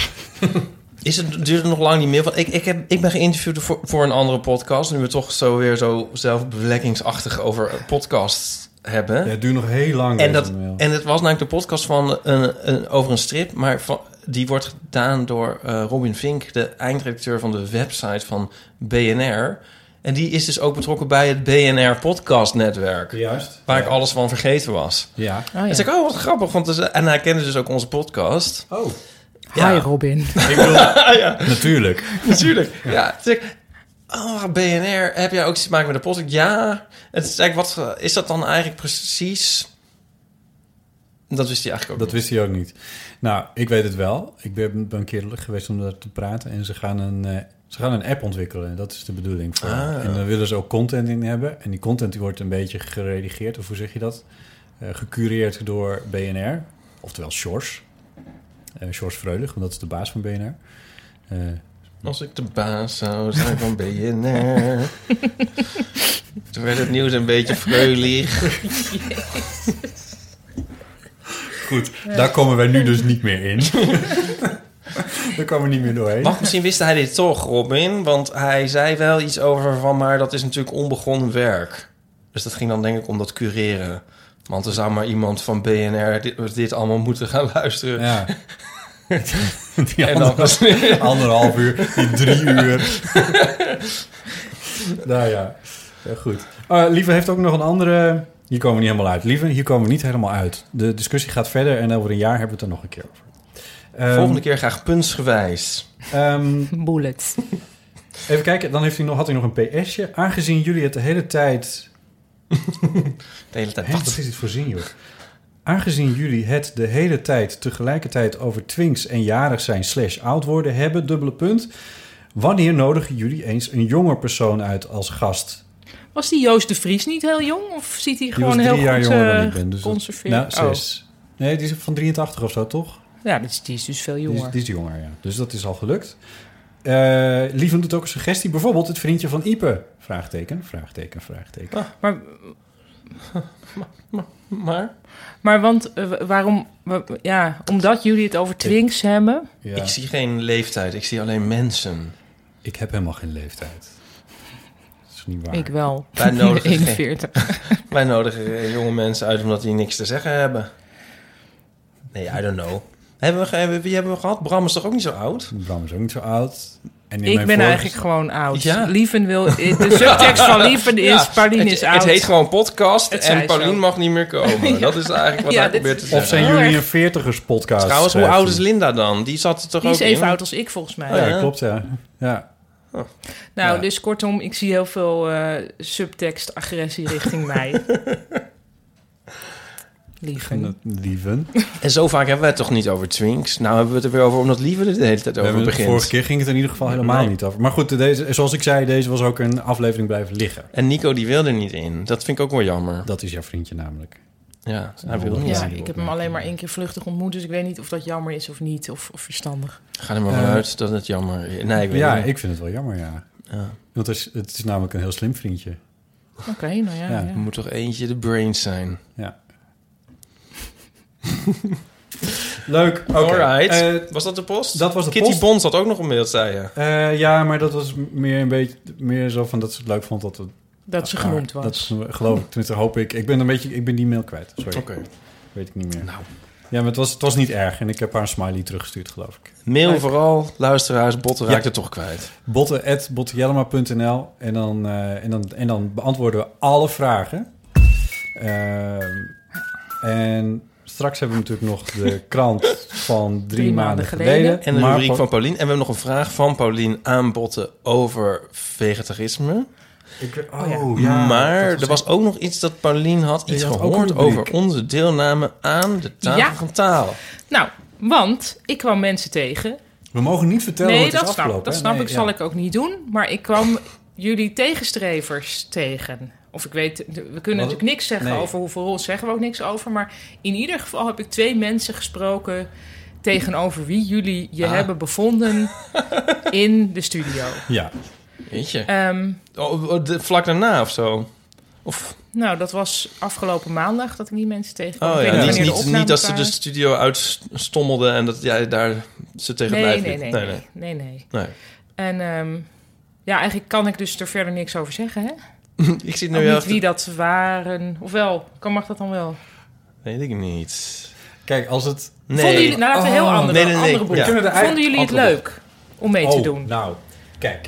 Duurt het nog lang niet meer? Want ik ben geïnterviewd voor een andere podcast. Nu we toch zo zelfbevlekkingsachtig over podcasts hebben. Ja, het duurt nog heel lang. En het was namelijk de podcast van over een strip. Maar die wordt gedaan door Robin Vink, de eindredacteur van de website van BNR. En die is dus ook betrokken bij het BNR podcastnetwerk. Juist. Waar ik alles van vergeten was. Ja. En zei ik, wat grappig. En hij kende dus ook onze podcast. Oh. Ja. Hi Robin. Ik bedoel, ja. Natuurlijk. Ja. Dus ik, BNR, heb jij ook iets te maken met de podcast? Ja. En toen zei ik, wat is dat dan eigenlijk precies? Dat wist hij eigenlijk ook niet. Dat wist hij ook niet. Nou, ik weet het wel. Ik ben een keer geweest om daar te praten. En ze gaan een app ontwikkelen. Dat is de bedoeling. En dan willen ze ook content in hebben. En die content die wordt een beetje geredigeerd. Of hoe zeg je dat? Gecureerd door BNR. Oftewel Sjors. Sjors Freulich, want dat is de baas van BNR. Als ik de baas zou zijn van BNR... Toen werd het nieuws een beetje freulig. Goed, daar komen wij nu dus niet meer in. Daar komen we niet meer doorheen. Wacht, misschien wist hij dit toch, Robin? Want hij zei wel iets over van... maar dat is natuurlijk onbegonnen werk. Dus dat ging dan denk ik om dat cureren. Want er zou maar iemand van BNR dit allemaal moeten gaan luisteren. Ja. Die en dan was anderhalf uur, die 3 uur. Nou ja, goed. Lieve heeft ook nog een andere... Hier komen we niet helemaal uit. Lieve, hier komen we niet helemaal uit. De discussie gaat verder en over een jaar hebben we het er nog een keer over. Volgende keer graag puntsgewijs. Bullets. Even kijken, dan had hij nog een PS'je. Aangezien jullie het de hele tijd... De hele tijd? Wat is dit voor zin, joh? Aangezien jullie het de hele tijd tegelijkertijd over twinks en jarig zijn / oud worden hebben, ... Wanneer nodigen jullie eens een jonger persoon uit als gast? Was die Joost de Vries niet heel jong? Of ziet hij gewoon die heel jaar goed jonger dan ik ben, dus conserveerd? 6. Nee, die is van 83 of zo, toch? Ja, die is dus veel jonger. Die is jonger, ja. Dus dat is al gelukt. Lieven doet ook een suggestie. Bijvoorbeeld het vriendje van Ipe. Vraagteken. Maar want waarom... Ja, omdat jullie het over twinks hebben. Ja. Ik zie geen leeftijd. Ik zie alleen mensen. Ik heb helemaal geen leeftijd. Dat is niet waar. Ik wel. Wij nodigen 41. Wij nodigen jonge mensen uit omdat die niks te zeggen hebben. Nee, I don't know. Wie hebben we gehad? Bram is toch ook niet zo oud? Bram is ook niet zo oud. En ik ben eigenlijk gewoon oud. Ja. Lieven wil... De subtekst van Lieven is... Pauline is oud. Het heet gewoon podcast Het en Pauline zo. mag niet meer komen. Ja. Dat is eigenlijk wat hij probeert te zeggen. Of zijn jullie een 40ers podcast? Trouwens, hoe oud is Linda dan? Die zat er toch Die ook is even in? oud als ik, volgens mij. Ja, klopt, ja. Nou, Ja. dus kortom, ik zie heel veel subtekst, agressie richting mij. Lieven. En zo vaak hebben we het toch niet over twinks? Nou hebben we het er weer over omdat Lieve er de hele tijd over begint. Vorige keer ging het in ieder geval helemaal niet over. Maar goed, zoals ik zei, deze was ook een aflevering blijven liggen. En Nico die wil er niet in. Dat vind ik ook wel jammer. Dat is jouw vriendje namelijk. Ja, hij wil niet. Ja, ik heb hem alleen maar 1 keer vluchtig ontmoet, dus ik weet niet of dat jammer is of niet, of verstandig. Ga er maar vanuit dat het jammer is. Nee, ik weet niet. Ik vind het wel jammer, ja. Want het is namelijk een heel slim vriendje. Oké, nou ja. Er moet toch eentje de brains zijn. Ja. Luik. Alright. Was dat de post? Dat was de Kitty post. Bons had ook nog een mail, zei je. Ja, maar dat was meer een beetje meer zo van dat ze het leuk vond dat ze genoemd was. Dat geloof ik, tenminste hoop ik. Ik ben die mail kwijt. Sorry. Oké. Weet ik niet meer. Nou. Ja, maar het was niet erg en ik heb haar een smiley teruggestuurd, geloof ik. Mail vooral, luisteraars, Botten raakt het toch kwijt. botten@bottenjellema.nl en dan beantwoorden we alle vragen. En straks hebben we natuurlijk nog de krant van 3 maanden geleden. En de rubriek van Pauline. En we hebben nog een vraag van Pauline aan Botten over vegetarisme. Maar er was ook nog iets dat Pauline had iets gehoord over onze deelname aan de tafel van taal. Nou, want ik kwam mensen tegen. We mogen niet vertellen hoe het is afgelopen. Dat snap ik, zal ik ook niet doen. Maar ik kwam jullie tegenstrevers tegen. Of ik weet, we kunnen natuurlijk niks zeggen over hoeveel rol, zeggen we ook niks over. Maar in ieder geval heb ik 2 mensen gesproken tegenover wie jullie je hebben bevonden in de studio. Ja. Weet je? Vlak daarna of zo? Of... Nou, dat was afgelopen maandag dat ik die mensen tegenkwam. Oh ja, niet dat ze de studio uitstommelden en dat jij daar ze tegen blijft. Nee. En eigenlijk kan ik dus er verder niks over zeggen, hè? Ik zie nu niet wie dat waren. Of wel? Mag dat dan wel? Weet ik niet. Kijk, als het... Vonden jullie... Nou, laten we heel andere boek. Ja. Vonden jullie het leuk om mee te doen? Nou, kijk.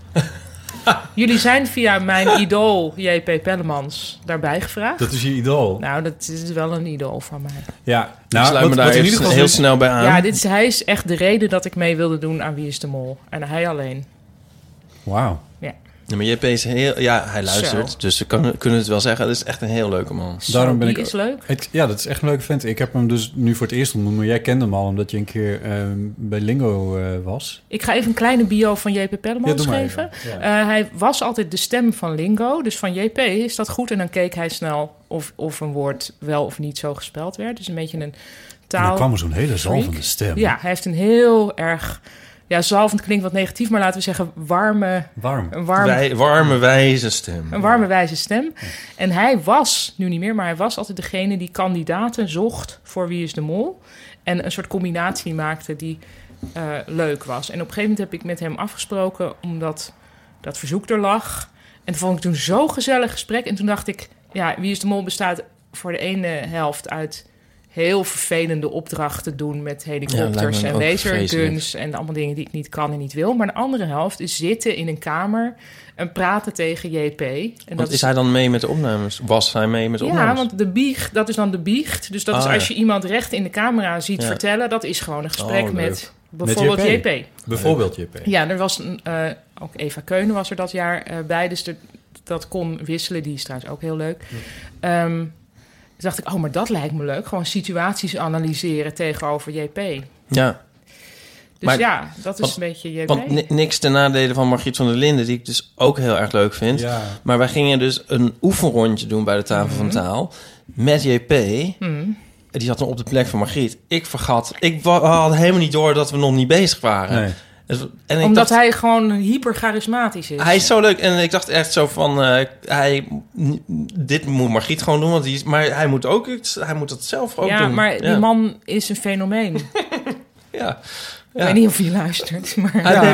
Jullie zijn via mijn idool J.P. Pellemans daarbij gevraagd. Dat is je idool? Nou, dat is wel een idool van mij. Ja. Nou, ik sluit me daar in ieder geval heel snel bij aan. Ja, hij is echt de reden dat ik mee wilde doen aan Wie is de Mol. En hij alleen. Wauw. Ja. Ja, maar JP is heel... Ja, hij luistert, dus we kunnen het wel zeggen. Dat is echt een heel leuke man. Daarom ben die is leuk. Ja, dat is echt een leuke vent. Ik heb hem dus nu voor het eerst ontmoet, maar jij kende hem al omdat je een keer bij Lingo was. Ik ga even een kleine bio van JP Pellemans geven. Ja. Hij was altijd de stem van Lingo, dus van JP is dat goed. En dan keek hij snel of een woord wel of niet zo gespeld werd. Dus een beetje een taal... En dan kwam er zo'n hele zalvende stem. Ja, hij heeft een heel erg... Ja, zalvend klinkt wat negatief, maar laten we zeggen warme, wijze stem. Een warme, wijze stem. Ja. En hij was, nu niet meer, maar hij was altijd degene die kandidaten zocht voor Wie is de Mol. En een soort combinatie maakte die leuk was. En op een gegeven moment heb ik met hem afgesproken, omdat dat verzoek er lag. En vond ik toen zo'n gezellig gesprek. En toen dacht ik, ja, Wie is de Mol bestaat voor de ene helft uit heel vervelende opdrachten doen met helikopters en laserguns en allemaal dingen die ik niet kan en niet wil. Maar de andere helft is zitten in een kamer en praten tegen JP. En is hij dan mee met de opnames? Was hij mee met de opnames? Ja, want de biecht, dat is dan de biecht. Dus dat is als je iemand recht in de camera ziet vertellen, dat is gewoon een gesprek met bijvoorbeeld JP. Bijvoorbeeld JP. Ja, er was ook Eva Keunen was er dat jaar bij, dus dat kon wisselen. Die is trouwens ook heel leuk. Dus dacht ik, maar dat lijkt me leuk. Gewoon situaties analyseren tegenover JP. Ja. Dus maar, dat is een beetje JP. Want niks ten nadele van Margriet van der Linden, die ik dus ook heel erg leuk vind. Ja. Maar wij gingen dus een oefenrondje doen bij de tafel van taal met JP. Die zat dan op de plek van Margriet. Ik had helemaal niet door dat we nog niet bezig waren. Nee. En omdat hij gewoon hyper charismatisch is. Hij is zo leuk. En ik dacht echt zo van... dit moet Margriet gewoon doen. Maar hij moet dat zelf ook doen. Ja, maar die man is een fenomeen. Ja. Ik weet niet of hij luistert. Maar...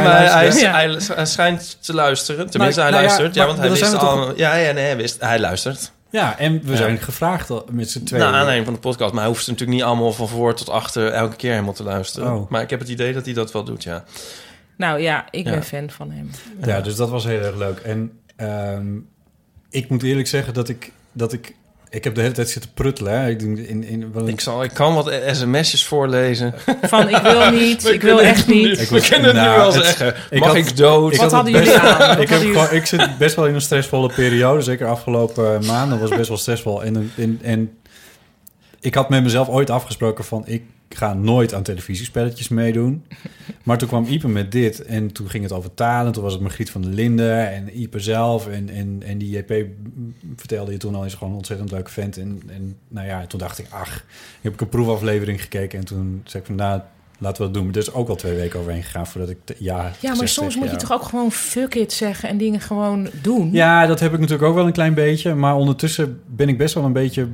Hij schijnt te luisteren. Tenminste, hij luistert. Ja, want hij wist al... Hij luistert. Ja, en we zijn gevraagd met z'n tweeën. Nou, aanleiding van de podcast. Maar hij hoeft natuurlijk niet allemaal van voor tot achter elke keer helemaal te luisteren. Oh. Maar ik heb het idee dat hij dat wel doet, ja. Nou ja, ik ben fan van hem. Ja, dus dat was heel erg leuk. En ik moet eerlijk zeggen dat ik heb de hele tijd zitten pruttelen. Hè. Ik kan wat sms'jes voorlezen. Van ik wil niet, ik wil echt niet. We kunnen het nu wel zeggen. Mag ik dood? Wat hadden jullie aan? Ik zit best wel in een stressvolle periode. Zeker afgelopen maanden was best wel stressvol. En ik had met mezelf ooit afgesproken van... ik ga nooit aan televisiespelletjes meedoen. Maar toen kwam Ipe met dit. En toen ging het over talen. Toen was het Margriet van der Linden en Ipe zelf. En die JP vertelde je toen al, is gewoon een ontzettend leuke vent. En nou ja, toen dacht ik, heb ik een proefaflevering gekeken. En toen zei ik van, laten we dat doen. Maar er is ook al 2 weken overheen gegaan voordat ik... Ja, maar soms moet je toch ook gewoon fuck it zeggen en dingen gewoon doen? Ja, dat heb ik natuurlijk ook wel een klein beetje. Maar ondertussen ben ik best wel een beetje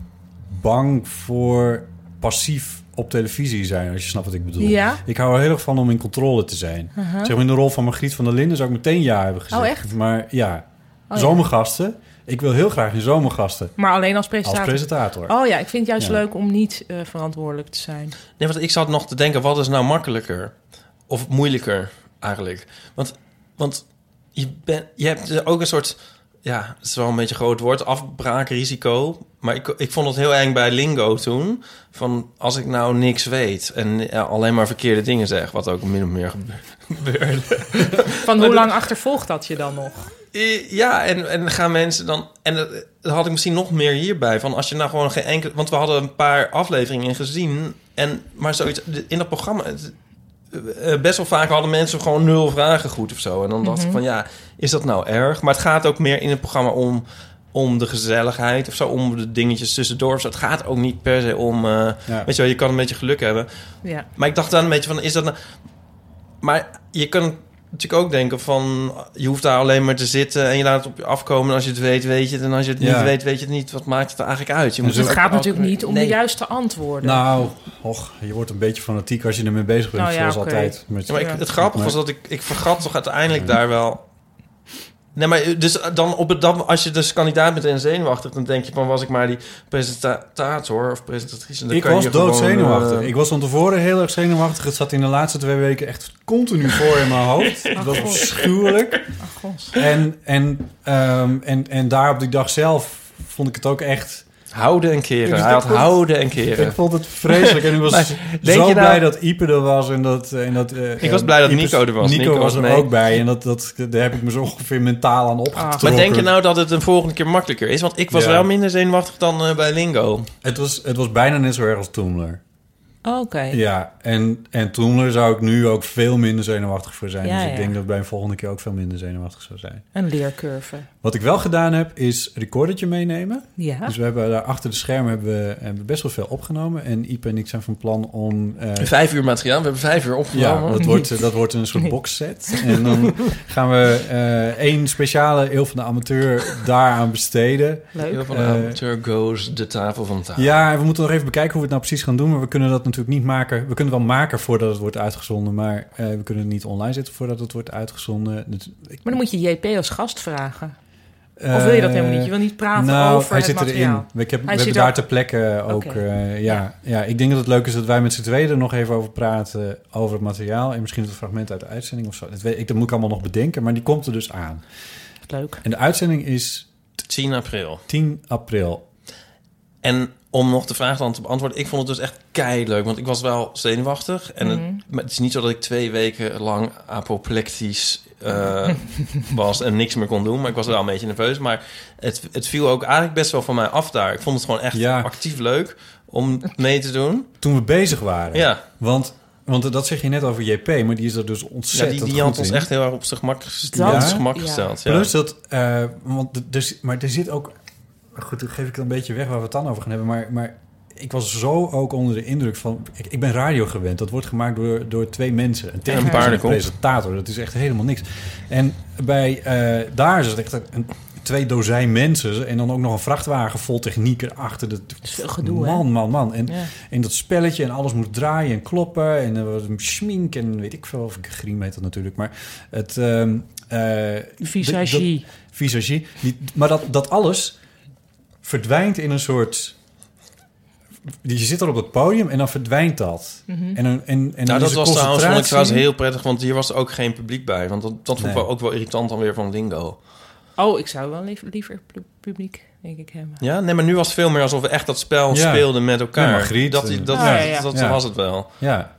bang voor passief op televisie zijn, als je snapt wat ik bedoel. Ja? Ik hou er heel erg van om in controle te zijn. Zeg maar in de rol van Margriet van der Linden zou ik meteen ja hebben gezegd. Oh, echt? Maar ja, zomergasten. Ik wil heel graag in zomergasten. Maar alleen als presentator? Als presentator. Oh ja, ik vind het juist leuk om niet verantwoordelijk te zijn. Nee, want ik zat nog te denken, wat is nou makkelijker? Of moeilijker, eigenlijk? Want je hebt ook een soort... Ja, het is wel een beetje een groot woord. Afbraakrisico. Maar ik vond het heel eng bij Lingo toen. Van als ik nou niks weet en alleen maar verkeerde dingen zeg. Wat ook min of meer gebeurde. Van hoe lang achtervolgt dat je dan nog? Ja, en gaan mensen dan... En dat had ik misschien nog meer hierbij. Van als je nou gewoon geen enkele... Want we hadden een paar afleveringen gezien. Maar zoiets in dat programma... best wel vaak hadden mensen gewoon 0 vragen goed of zo. En dan dacht ik van, is dat nou erg? Maar het gaat ook meer in het programma om de gezelligheid of zo. Om de dingetjes tussendoor of zo. Het gaat ook niet per se om... Weet je wel, je kan een beetje geluk hebben. Ja. Maar ik dacht dan een beetje van, is dat nou... Maar je kan natuurlijk ook denken van... Je hoeft daar alleen maar te zitten en je laat het op je afkomen. En als je het weet, weet je het. En als je het niet weet, weet je het niet. Wat maakt het er eigenlijk uit? Dus het gaat natuurlijk niet om de juiste antwoorden. Nou, je wordt een beetje fanatiek als je ermee bezig bent. Zoals altijd. Maar het grappige was dat ik vergat toch uiteindelijk daar wel... Nee, maar dus dan als je dus kandidaat bent en zenuwachtig... dan denk je van, was ik maar die presentator of presentatrice... Ik was doodzenuwachtig. Ik was van tevoren heel erg zenuwachtig. Het zat in de laatste 2 weken echt continu voor in mijn hoofd. Het was afschuwelijk. En daar op die dag zelf vond ik het ook echt... Houden en keren. Hij had houden en keren. Ik vond het vreselijk. En ik was zo blij dat Ipe er was. Ik was blij dat Nico er was. Nico was er ook bij. En daar heb ik me zo ongeveer mentaal aan opgetrokken. Maar denk je nou dat het een volgende keer makkelijker is? Want ik was wel minder zenuwachtig dan bij Lingo. Het was bijna net zo erg als Toomler. Oké. Ja, en Toomler zou ik nu ook veel minder zenuwachtig voor zijn. Dus ik denk dat bij een volgende keer ook veel minder zenuwachtig zou zijn. Een leercurve. Wat ik wel gedaan heb, is recordertje meenemen. Ja. Dus we hebben daar achter de schermen hebben we best wel veel opgenommen. En Ipe en ik zijn van plan om... 5 uur materiaal. We hebben 5 uur opgenomen. Ja, dat wordt een soort boxset. En dan gaan we 1 speciale Eeuw van de Amateur daaraan besteden. Leuk. Eeuw van de Amateur goes de tafel van tafel. Ja, we moeten nog even bekijken hoe we het nou precies gaan doen. Maar we kunnen dat natuurlijk niet maken. We kunnen het wel maken voordat het wordt uitgezonden. Maar we kunnen het niet online zetten voordat het wordt uitgezonden. Maar dan moet je JP als gast vragen. Of wil je dat helemaal niet? Je wil niet praten over het materiaal? We hebben daar ter plekke ook... Ja, ik denk dat het leuk is dat wij met z'n tweeën er nog even over praten... over het materiaal. En misschien het fragment uit de uitzending of zo. Dat moet ik allemaal nog bedenken, maar die komt er dus aan. Leuk. En de uitzending is... 10 april. 10 april. En om nog de vraag dan te beantwoorden... ik vond het dus echt keileuk, want ik was wel zenuwachtig. En het is niet zo dat ik 2 weken lang apoplectisch was... en niks meer kon doen, maar ik was wel een beetje nerveus. Maar het viel ook eigenlijk best wel van mij af daar. Ik vond het gewoon echt actief leuk om mee te doen. Toen we bezig waren. Ja. Want dat zeg je net over JP, maar die is er dus ontzettend goed in. Die had ons echt heel erg op zijn gemak gesteld. Ja. Plus dat... maar er zit ook... Goed, dan geef ik het een beetje weg waar we het dan over gaan hebben. Maar ik was zo ook onder de indruk van... Ik ben radio gewend. Dat wordt gemaakt door 2 mensen. Een technicus en een presentator. Dat is echt helemaal niks. En daar is het echt 2 dozijn mensen. En dan ook nog een vrachtwagen vol techniek erachter. Dat is veel gedoe, man. En dat spelletje en alles moet draaien en kloppen. En schmink en weet ik veel. Of griem heet dat natuurlijk. Maar het... Visagie. Maar dat alles... verdwijnt in een soort... Je zit er op het podium en dan verdwijnt dat. En dan dat was trouwens heel prettig, want hier was ook geen publiek bij. Want dat vond ik ook wel irritant dan weer van Lingo. Oh, ik zou wel liever publiek, denk ik, hebben. Ja, nee, maar nu was het veel meer alsof we echt dat spel speelden met elkaar. Ja, Margriet, dat was het wel. Ja.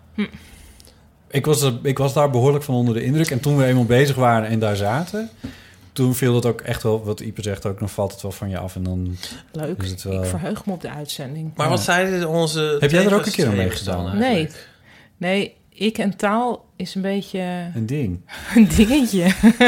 Ik was daar behoorlijk van onder de indruk. En toen we eenmaal bezig waren en daar zaten... Toen viel dat ook echt wel, wat Ipe zegt ook, dan valt het wel van je af en dan... Leuk, is het wel... ik verheug me op de uitzending. Maar wat zeiden onze... Heb jij er ook een keer aan meegedaan? Nee, ik en taal is een beetje... Een ding. Een dingetje.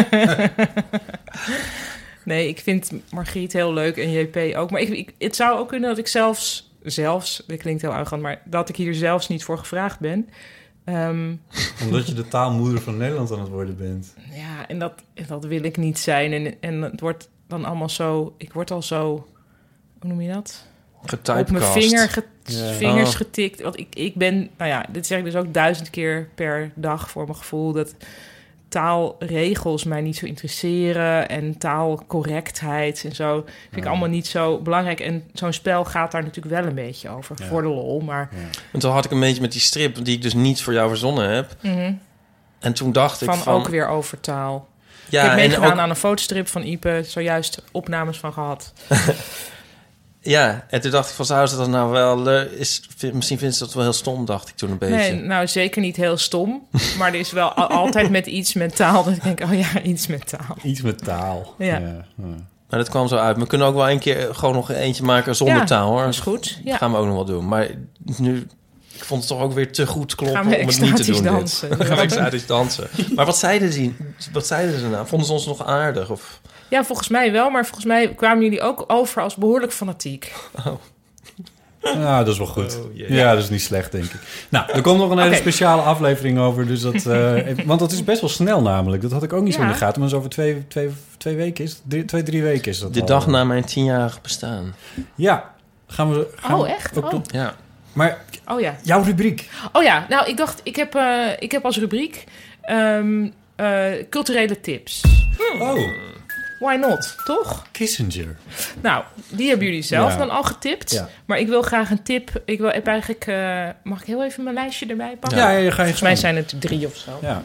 Nee, ik vind Margriet heel leuk en JP ook. Maar het zou ook kunnen dat ik zelfs, dat klinkt heel arrogant, maar dat ik hier zelfs niet voor gevraagd ben... Omdat je de taalmoeder van Nederland aan het worden bent. Ja, en dat wil ik niet zijn. En het wordt dan allemaal zo... Ik word al zo... Hoe noem je dat? Getypecast. Op mijn vingers getikt. Want ik ben... Nou ja, dit zeg ik dus ook 1000 keer per dag voor mijn gevoel... dat taalregels mij niet zo interesseren... en taalcorrectheid en zo... vind ik allemaal niet zo belangrijk. En zo'n spel gaat daar natuurlijk wel een beetje over. Voor de lol, maar... En toen had ik een beetje met die strip... die ik dus niet voor jou verzonnen heb. En toen dacht ik van... ook weer over taal. Ja, ik heb meegedaan aan een fotostrip van Ipe... zojuist opnames van gehad. Ja, en toen dacht ik van, zou ze dat nou wel... misschien vindt ze dat wel heel stom, dacht ik toen een beetje. Nee, nou zeker niet heel stom. Maar er is wel altijd met iets met taal. Dat ik denk, iets met taal. Iets met taal. Ja. Maar dat kwam zo uit. We kunnen ook wel een keer gewoon nog eentje maken zonder taal, hoor. Dat is goed. Ja. Dat gaan we ook nog wel doen. Maar nu... Ik vond het toch ook weer te goed kloppen om het niet te doen. Dansen. We gaan extatisch dansen. Maar wat zeiden ze nou? Vonden ze ons nog aardig? Of... Ja, volgens mij wel. Maar volgens mij kwamen jullie ook over als behoorlijk fanatiek. Oh. Nou, dat is wel goed. Ja, dat is niet slecht, denk ik. Nou, er komt nog een hele speciale aflevering over. Dus dat, want dat is best wel snel namelijk. Dat had ik ook niet zo in de gaten. Maar zo over twee weken is het. 2-3 weken is dat. De dag na mijn 10-jarig bestaan. Ja. Gaan we echt? Ja. Maar jouw rubriek. Oh ja, nou, ik dacht, ik heb als rubriek culturele tips. Oh. Why not, toch? Kissinger. Nou, die hebben jullie zelf dan al getipt. Ja. Maar ik wil graag een tip. Ik heb eigenlijk... mag ik heel even mijn lijstje erbij pakken? Ja, ga je Volgens mij zijn het 3 of zo. Ja.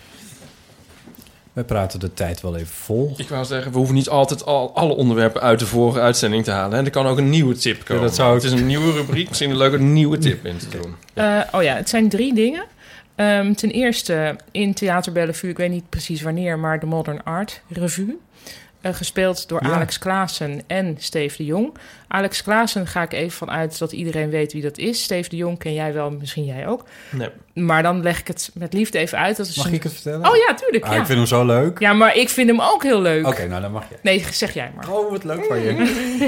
We praten de tijd wel even vol. Ik wou zeggen, we hoeven niet altijd alle onderwerpen uit de vorige uitzending te halen. En er kan ook een nieuwe tip komen. Het is een nieuwe rubriek. Misschien een leuke nieuwe tip in te doen. Het zijn 3 dingen. Ten eerste in Theater Bellevue, ik weet niet precies wanneer, maar de Modern Art Revue. Gespeeld door Alex Klaassen en Steve de Jong. Alex Klaassen ga ik even vanuit dat iedereen weet wie dat is. Steve de Jong ken jij wel, misschien jij ook. Nee. Maar dan leg ik het met liefde even uit. Dat is mag ik het vertellen? Oh ja, tuurlijk. Ik vind hem zo leuk. Ja, maar ik vind hem ook heel leuk. Oké, nou dan mag je. Nee, zeg jij maar. Oh, wat leuk van je.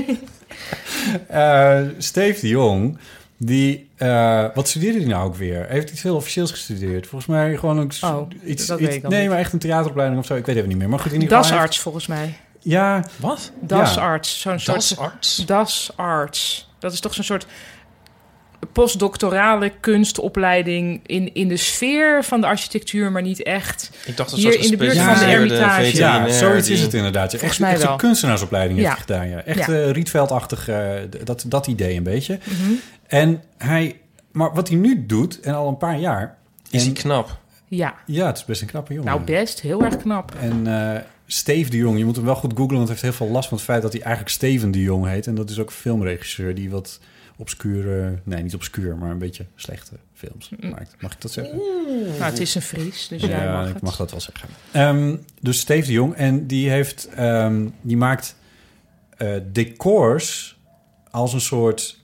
Steve de Jong... wat studeerde hij nou ook weer? Heeft iets heel officieels gestudeerd? Volgens mij gewoon ook iets. Nee, maar echt een theateropleiding of zo. Ik weet even niet meer. Maar goed, in ieder geval. DasArts volgens mij. Ja. Wat? DasArts. Zo'n soort. DasArts? DasArts. Dat is toch zo'n soort postdoctorale kunstopleiding in de sfeer van de architectuur, maar niet echt. Ik dacht hier in de buurt van de Hermitage. Ja, zoiets is het inderdaad. Volgens mij wel. Een kunstenaarsopleiding heeft gedaan. Ja. Echt Rietveldachtig, dat idee een beetje. Mm-hmm. Maar wat hij nu doet, en al een paar jaar... Is hij knap? Ja. Ja, het is best een knappe jongen. Nou, best. Heel erg knap. En Steve de Jong, je moet hem wel goed googlen, want hij heeft heel veel last van het feit dat hij eigenlijk Steven de Jong heet. En dat is ook een filmregisseur die wat obscure... Nee, niet obscuur, maar een beetje slechte films maakt. Mag ik dat zeggen? Nou, het is een Fries, dus jij mag het. Ik mag dat wel zeggen. Dus Steve de Jong, en die maakt decors als een soort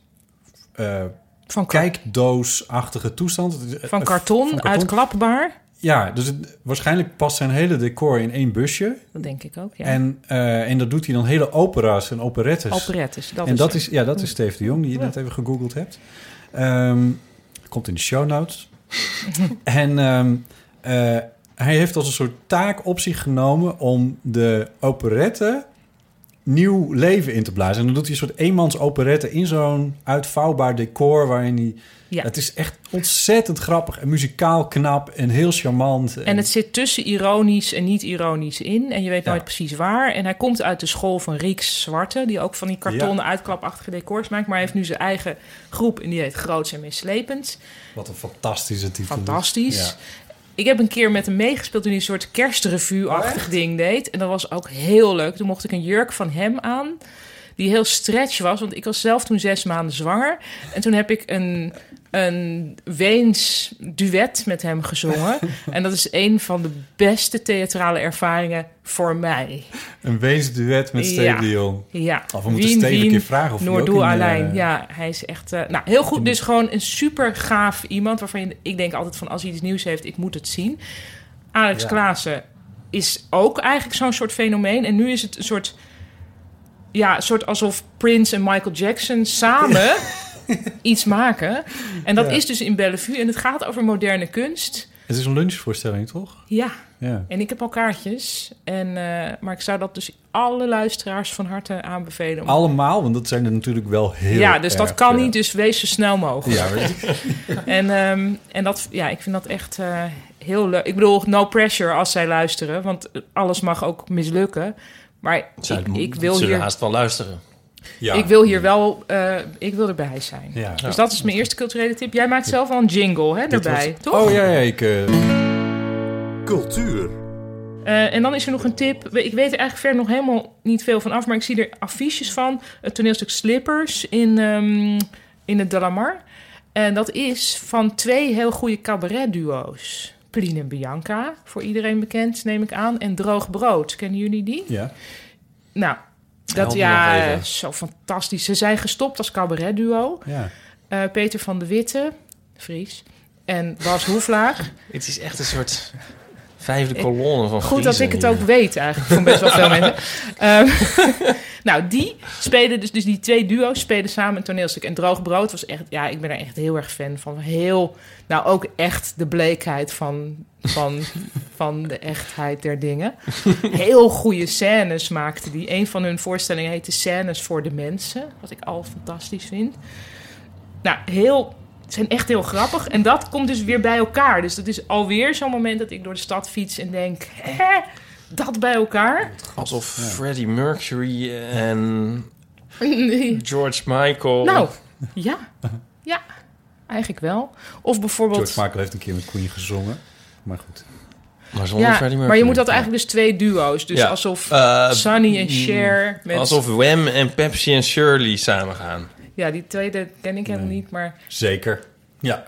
kijkdoosachtige toestand. Van karton, uitklapbaar. Ja, dus waarschijnlijk past zijn hele decor in 1 busje. Dat denk ik ook, ja. En dat doet hij dan hele opera's en operettes. Operettes, dat is Steve de Jong, die je net even gegoogeld hebt. Komt in de show notes. En hij heeft als een soort taak op zich genomen om de operette nieuw leven in te blazen. En dan doet hij een soort eenmans operette in zo'n uitvouwbaar decor waarin hij... Ja. Het is echt ontzettend grappig en muzikaal knap en heel charmant. En het zit tussen ironisch en niet ironisch in. En je weet nooit precies waar. En hij komt uit de school van Rieks Zwarte, die ook van die kartonnen uitklapachtige decors maakt. Maar hij heeft nu zijn eigen groep en die heet Groots en Meeslepend. Wat een fantastische titel. Fantastisch. Ja. Ik heb een keer met hem meegespeeld toen hij een soort kerstrevue-achtig ding deed. En dat was ook heel leuk. Toen mocht ik een jurk van hem aan, die heel stretch was. Want ik was zelf toen 6 maanden zwanger. En toen heb ik een Weens duet met hem gezongen. En dat is een van de beste theatrale ervaringen voor mij. Een Weens duet met Steve de Jong. Ja. Of we moeten Steve een keer vragen of Noordoe Alleen. Ja, hij is echt... heel goed. Dus gewoon een super gaaf iemand waarvan ik denk altijd van, als hij iets nieuws heeft, ik moet het zien. Alex Klaassen is ook eigenlijk zo'n soort fenomeen. En nu is het een soort alsof Prince en Michael Jackson samen iets maken. En dat is dus in Bellevue. En het gaat over moderne kunst. Het is een lunchvoorstelling, toch? Ja. En ik heb al kaartjes. Maar ik zou dat dus alle luisteraars van harte aanbevelen. Allemaal? Want dat zijn er natuurlijk wel heel Ja, dus dat kan niet. Dus wees zo snel mogelijk. Ja, en dat, ik vind dat echt heel leuk. Ik bedoel, no pressure als zij luisteren. Want alles mag ook mislukken. Maar ik wil hier hier haast wel luisteren. Ja. Ik wil hier wel, ik wil erbij zijn. Ja. Dus dat is mijn eerste culturele tip. Jij maakt zelf al een jingle, hè, erbij, toch? Oh ja, cultuur. En dan is er nog een tip. Ik weet er eigenlijk verder nog helemaal niet veel van af, maar ik zie er affiches van. Het toneelstuk Slippers in het De La Mar. En dat is van 2 heel goede cabaretduo's. Pline en Bianca, voor iedereen bekend, neem ik aan. En Droog Brood, kennen jullie die? Ja. Nou, dat zo fantastisch. Ze zijn gestopt als cabaretduo. Ja. Peter van de Witte, Fries, en Bas Hoeflaag. Het is echt een soort 5e kolonne van Goed dat ik het ook weet eigenlijk, van best wel veel mensen. Nou, die spelen dus die 2 duo's spelen samen een toneelstuk. En Droog Brood was echt, ik ben daar echt heel erg fan van. Ook echt de bleekheid van de echtheid der dingen. Heel goede scènes maakte die. Een van hun voorstellingen heette Scènes voor de Mensen, wat ik al fantastisch vind. Nou, zijn echt heel grappig. En dat komt dus weer bij elkaar. Dus dat is alweer zo'n moment dat ik door de stad fiets en denk, dat bij elkaar. Alsof Freddie Mercury en George Michael... Nou, ja, eigenlijk wel. Of bijvoorbeeld... George Michael heeft een keer met Queen gezongen. Maar goed. Maar zonder Freddie Mercury. Maar je moet dat eigenlijk dus 2 duo's. Dus alsof Sonny en Cher... Alsof Wham en Pepsi en Shirley samen gaan. Ja, die tweede ken ik helemaal niet, maar... Zeker. Ja.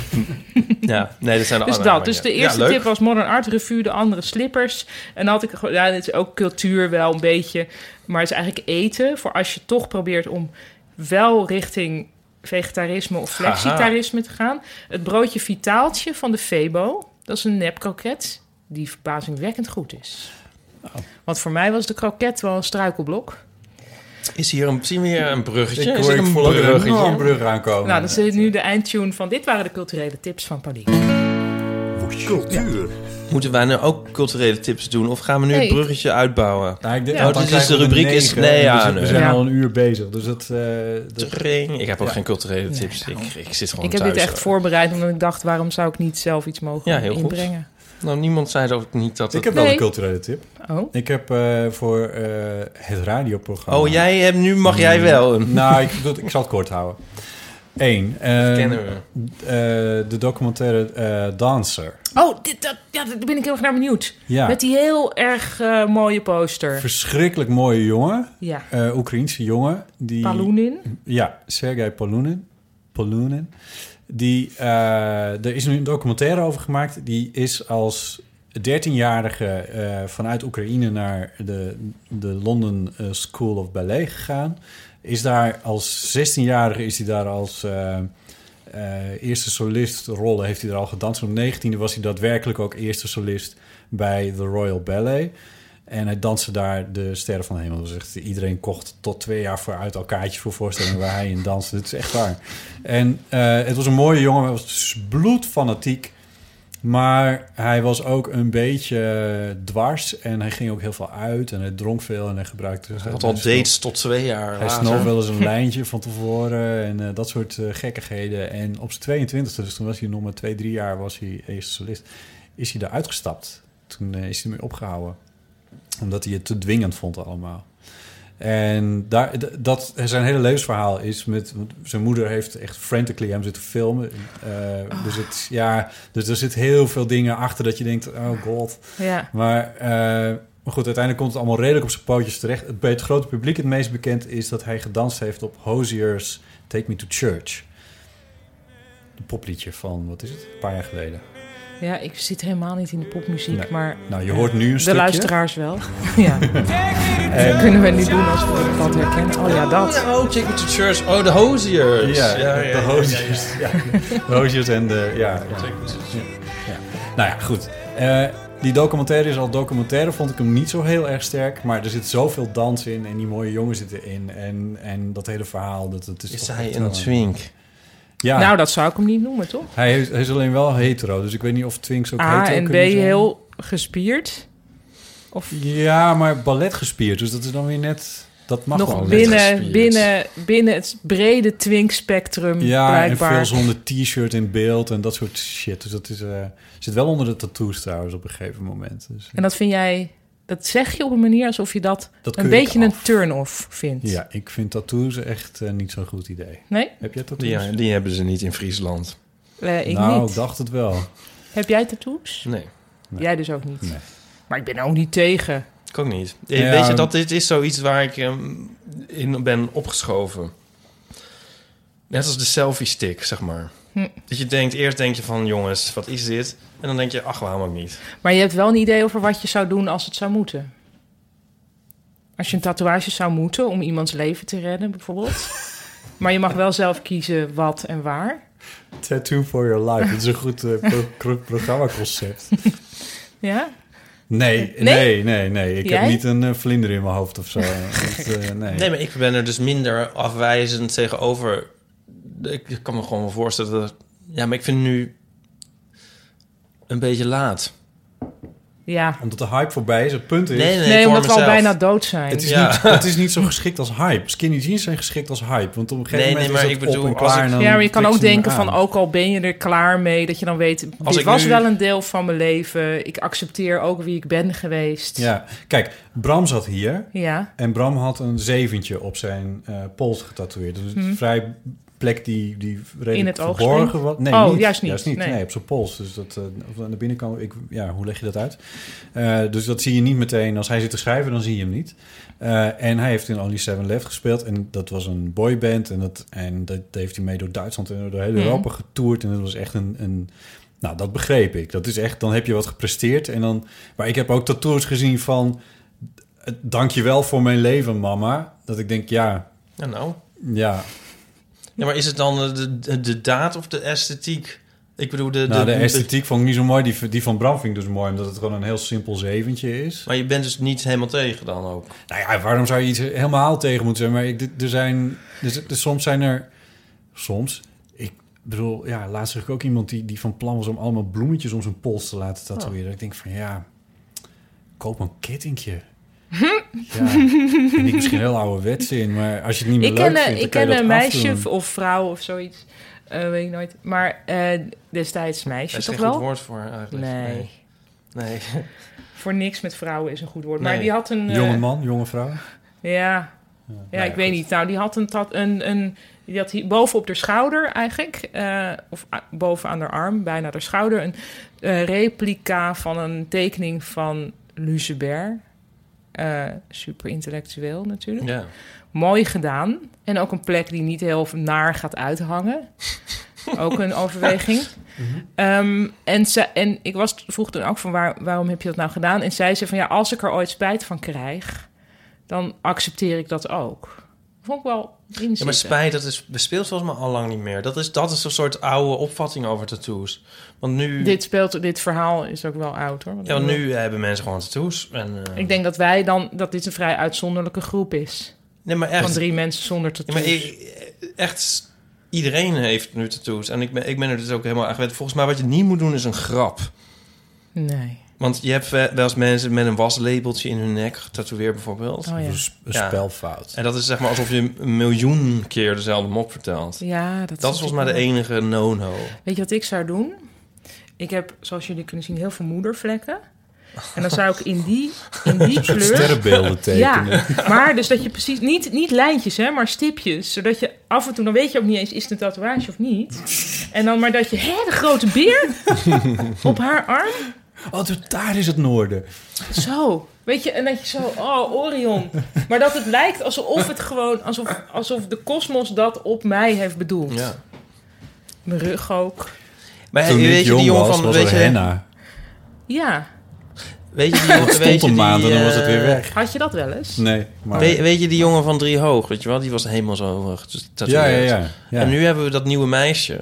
Ja, nee, dat zijn de andere. Dus de eerste tip was Modern Art Revue, de andere Slippers. En dan had ik dit is ook cultuur wel een beetje, maar het is eigenlijk eten. Voor als je toch probeert om wel richting vegetarisme of flexitarisme te gaan. Het broodje Vitaaltje van de Febo. Dat is een nepkroket die verbazingwekkend goed is. Oh. Want voor mij was de kroket wel een struikelblok. Zien we hier een bruggetje? Is er een brug aankomen? Nou, dan zit nu de eindtune van... Dit waren de culturele tips van Pauline. Cultuur. Moeten wij nu ook culturele tips doen? Of gaan we nu het bruggetje uitbouwen? Nou, dit is de rubriek. We zijn al een uur bezig. Dus ik heb ook geen culturele tips. Ik zit gewoon thuis. Ik heb dit echt voorbereid, omdat ik dacht... waarom zou ik niet zelf iets mogen inbrengen? Goed. Nou, niemand zei ook niet dat... Ik heb wel een culturele tip. Oh. Ik heb voor het radioprogramma... Oh, jij hebt nu mag jij wel. Nou, ik zal het kort houden. 1. Kennen we. De documentaire Dancer. Oh, daar ben ik heel erg naar benieuwd. Ja. Met die heel erg mooie poster. Verschrikkelijk mooie jongen. Ja. Oekraïense jongen. Palunin. Ja, Sergej Palunin. Er is nu een documentaire over gemaakt. Die is als 13-jarige vanuit Oekraïne naar de London School of Ballet gegaan. Is daar als 16-jarige is hij daar als eerste solistrollen heeft hij er al gedanst. Op 19e was hij daadwerkelijk ook eerste solist bij The Royal Ballet. En hij danste daar de Sterren van de Hemel. Dus echt, iedereen kocht tot 2 jaar vooruit al kaartjes voor voorstellingen waar hij in danste. Dit is echt waar. En het was een mooie jongen. Hij was bloedfanatiek. Maar hij was ook een beetje dwars. En hij ging ook heel veel uit. En hij dronk veel en hij gebruikte... Hij had al dates tot 2 jaar Hij snoof wel eens een lijntje van tevoren. En dat soort gekkigheden. En op zijn 22e, dus toen was hij nog maar 2-3 jaar... was hij eerste solist. Is hij eruit gestapt. Toen is hij ermee opgehouden. Omdat hij het te dwingend vond allemaal. En zijn hele levensverhaal is met... Zijn moeder heeft echt frantically hem zitten filmen. Dus er zit heel veel dingen achter dat je denkt... Oh god. Ja. Maar goed, uiteindelijk komt het allemaal redelijk op zijn pootjes terecht. Bij het grote publiek het meest bekend is... dat hij gedanst heeft op Hozier's Take Me to Church. Een popliedje van, wat is het? Een paar jaar geleden. Ja, ik zit helemaal niet in de popmuziek, maar... Nou, je hoort nu een stukje. De luisteraars wel. Ja. Dat kunnen we nu doen als we dat herkennen. Oh ja, dat. Oh, Take Me to Church. Oh, de Hoziers. Ja, de Hoziers. Ja. De Hoziers en de... Ja. Nou ja, goed. Die documentaire is al documentaire. Vond ik hem niet zo heel erg sterk. Maar er zit zoveel dans in. En die mooie jongens zitten in. En dat hele verhaal. Dat is hij een twink? Ja. Nou, dat zou ik hem niet noemen, toch? Hij is alleen wel hetero. Dus ik weet niet of twinks ook hetero en kunnen zijn. heel gespierd? Of... Ja, maar ballet gespierd. Dus dat is dan weer net... Dat mag nog wel binnen het brede twink-spectrum, ja, blijkbaar. En veel zonder t-shirt in beeld en dat soort shit. Dus dat is, zit wel onder de tattoos trouwens op een gegeven moment. Dus, en dat vind jij... Dat zeg je op een manier alsof je dat een beetje een turn-off vindt. Ja, ik vind tattoos echt niet zo'n goed idee. Nee? Heb jij tattoos? Die hebben ze niet in Friesland. Ik niet. Ik dacht het wel. Heb jij tattoos? Nee. Jij dus ook niet? Nee. Maar ik ben er ook niet tegen. Ik ook niet. Ja, weet je, dit is zoiets waar ik in ben opgeschoven. Net als de selfie-stick, zeg maar. Dat je denkt, eerst denk je van, jongens, wat is dit? En dan denk je, ach, waarom ook niet? Maar je hebt wel een idee over wat je zou doen als het zou moeten. Als je een tatoeage zou moeten om iemands leven te redden, bijvoorbeeld. Maar je mag wel zelf kiezen wat en waar. Tattoo for your life. Dat is een goed programmaconcept. Ja? Nee. Ik heb niet een vlinder in mijn hoofd of zo. Nee, maar ik ben er dus minder afwijzend tegenover. Ik kan me gewoon wel voorstellen dat... Ja, maar ik vind het nu een beetje laat. Ja. Omdat de hype voorbij is. Het punt is... Nee, omdat we al bijna dood zijn. Het is niet zo geschikt als hype. Skinny jeans zijn geschikt als hype. Want op een gegeven moment is het op en klaar. Maar je kan ook denken van... ook al ben je er klaar mee... dat je dan weet... dit was wel een deel van mijn leven. Ik accepteer ook wie ik ben geweest. Ja, kijk. Bram zat hier. Ja. En Bram had een 7 op zijn pols getatoeëerd. Dus vrij... plek die redelijk in het verborgen was. Nee, juist niet. Nee, op zijn pols. Dus dat aan de binnenkant... hoe leg je dat uit? Dus dat zie je niet meteen. Als hij zit te schrijven, dan zie je hem niet. En hij heeft in Only 7 Left gespeeld. En dat was een boyband. En dat heeft hij mee door Duitsland en door heel Europa getoerd. En dat was echt een nou, dat begreep ik. Dat is echt... Dan heb je wat gepresteerd. En dan... Maar ik heb ook tattoos gezien van... Dank je wel voor mijn leven, mama. Dat ik denk, ja... Ja... Ja, maar is het dan de daad of de esthetiek? Ik bedoel, de esthetiek vond ik niet zo mooi. Die van Bram vind ik dus mooi, omdat het gewoon een heel simpel 7 is. Maar je bent dus niet helemaal tegen dan ook? Nou ja, waarom zou je iets helemaal tegen moeten zijn? Maar soms zijn er... bedoel, laatst zag ik ook iemand die van plan was om allemaal bloemetjes om zijn pols te laten tatoeëren. Ik denk van, koop een kettingje. Ja, vind ik misschien heel ouderwets in, maar als je het niet meer leuk vindt, ik ken een meisje of vrouw of zoiets, weet ik nooit. Maar destijds meisje toch wel? Dat is geen goed woord voor eigenlijk. Nee. Voor niks met vrouwen is een goed woord. Nee. Maar die had een... jonge man, jonge vrouw? Ja, ik weet niet. Nou, die had die had hier boven op de schouder eigenlijk, of boven aan de arm, bijna de schouder, een replica van een tekening van Lucebert. Super intellectueel natuurlijk. Ja. Mooi gedaan. En ook een plek die niet heel naar gaat uithangen. Ook een overweging. En ik vroeg toen ook van waarom heb je dat nou gedaan? En zij zei van als ik er ooit spijt van krijg, dan accepteer ik dat ook. Vond ik wel inzitten. Ja, maar spijt, speelt volgens mij al lang niet meer. Dat is een soort oude opvatting over tattoos. Want nu... Dit verhaal is ook wel oud, hoor. Want nu hebben mensen gewoon tattoos. En, ik denk dat dit een vrij uitzonderlijke groep is. Nee, maar echt... Van 3 mensen zonder tattoos. Ja, maar echt, iedereen heeft nu tattoos. En ik ben er dus ook helemaal aan gewend. Volgens mij wat je niet moet doen is een grap. Nee. Want je hebt wel eens mensen met een waslabeltje in hun nek getatoeëerd bijvoorbeeld. Oh, ja. Een spelfout. En dat is zeg maar alsof je 1 miljoen keer dezelfde mop vertelt. Ja, dat is volgens mij de enige no-no. Weet je wat ik zou doen? Ik heb, zoals jullie kunnen zien, heel veel moedervlekken. En dan zou ik in die kleur... sterrenbeelden tekenen. Ja, maar dus dat je precies... Niet lijntjes, hè, maar stipjes. Zodat je af en toe... Dan weet je ook niet eens, is het een tatoeage of niet? En dan maar dat je... de grote beer op haar arm... Oh, daar is het noorden. Zo, weet je, en dat je zo, Orion. Maar dat het lijkt alsof het gewoon, alsof de kosmos dat op mij heeft bedoeld. Ja. Mijn rug ook. Maar weet je die jongen van, weet je, henna. Ja. Weet je die jongen, stond een maand en dan was het weer weg. Had je dat wel eens? Nee. Maar... Weet je die jongen van 3 hoog, weet je wel? Die was helemaal zo getatoeëerd. Ja. En nu hebben we dat nieuwe meisje.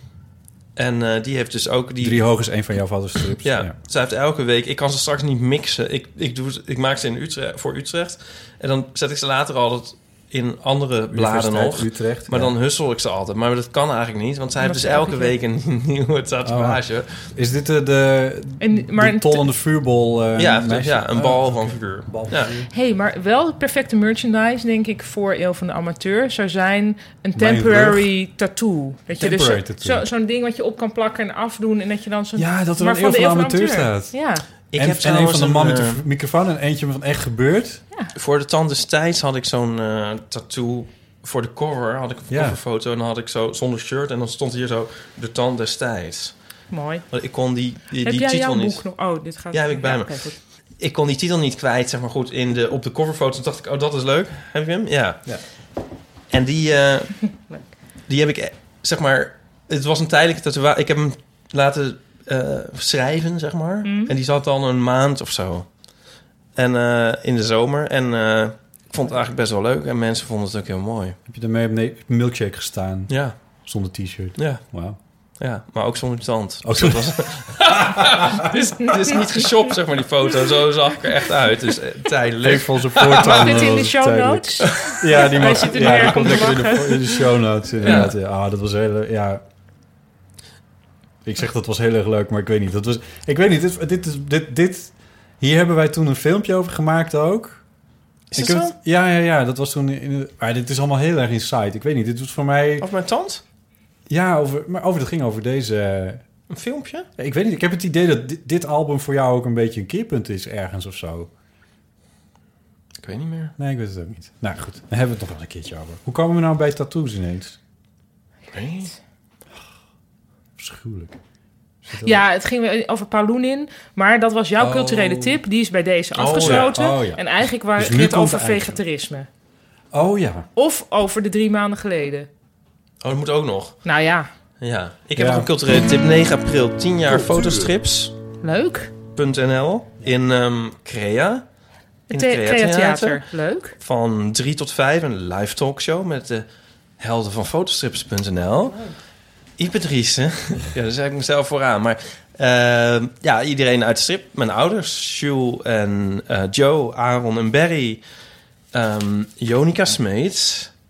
En die heeft dus ook... 3 hoog is een van jouw fotostrips. Ja, zij heeft elke week... Ik kan ze straks niet mixen. Ik maak ze voor Utrecht. En dan zet ik ze later altijd in andere bladen nog. Utrecht, maar dan hussel ik ze altijd. Maar dat kan eigenlijk niet. Want zij heeft dus elke week een nieuwe tatoeage. Oh. Is dit de tollende vuurbol? Een bal van vuur. Hey, maar wel perfecte merchandise, denk ik, voor Eeuw van de Amateur zou zijn een temporary tattoo. Dat je dus zo'n ding wat je op kan plakken en afdoen en dat je dan zo'n... Ja, dat er een Eeuw van de Amateur staat. Ja. Ik heb een van de man met de microfoon en eentje van Echt Gebeurd. Ja. Voor de tand destijds had ik zo'n tattoo. Voor de cover had ik een coverfoto en dan had ik zo zonder shirt en dan stond hier zo de tand destijds. Mooi. Want ik kon die heb jij titel niet. Boek nog? Oh, dit gaat. Ja, heb ik bij me. Okay, ik kon die titel niet kwijt, zeg maar goed. Op de coverfoto toen dacht ik, dat is leuk. Heb je hem? Ja. En die heb ik, zeg maar, het was een tijdelijke tatoeage. Ik heb hem laten schrijven, zeg maar. En die zat dan een maand of zo. En in de zomer. En ik vond het eigenlijk best wel leuk. En mensen vonden het ook heel mooi. Heb je ermee op een milkshake gestaan? Ja. Zonder t-shirt? Ja. Wauw. Ja, maar ook zonder tand. Ook dus het is niet geshopt, zeg maar, die foto. Zo zag ik er echt uit. Dus tijdelijk. Leek van zijn voortanden. Mag dit in de show notes? Ja, die komt lekker in de show notes. Inderdaad. Ja, dat was heel... Ja. Ik zeg dat was heel erg leuk, maar ik weet niet. Ik weet niet, dit hier hebben wij toen een filmpje over gemaakt ook. Is dat zo? Ja, dat was toen... dit is allemaal heel erg inside. Ik weet niet, dit was voor mij... Over mijn tand? Ja, dat ging over deze... Een filmpje? Ik weet niet, ik heb het idee dat dit album voor jou ook een beetje een keerpunt is ergens of zo. Ik weet niet meer. Nee, ik weet het ook niet. Nou goed, dan hebben we het nog wel een keertje over. Hoe komen we nou bij tattoos ineens? Ik weet niet. Afschuwelijk. Ja, het ging over Paulunin, maar dat was jouw culturele tip. Die is bij deze afgesloten. Ja. En eigenlijk ging het over vegetarisme. Oh ja. Of over de 3 maanden geleden. Oh, dat moet ook nog. Nou ja. Ja, ik heb nog een culturele tip. 9 april, 10 jaar fotostrips. Leuk. .nl in Crea. In het Crea Theater. Leuk. Van 3 tot 5, een live talkshow met de helden van fotostrips.nl. Ipe Driessen. Ja, daar zet ik mezelf vooraan. Maar iedereen uit de strip. Mijn ouders, Jules en Joe, Aaron en Barry. Jonica Smeets.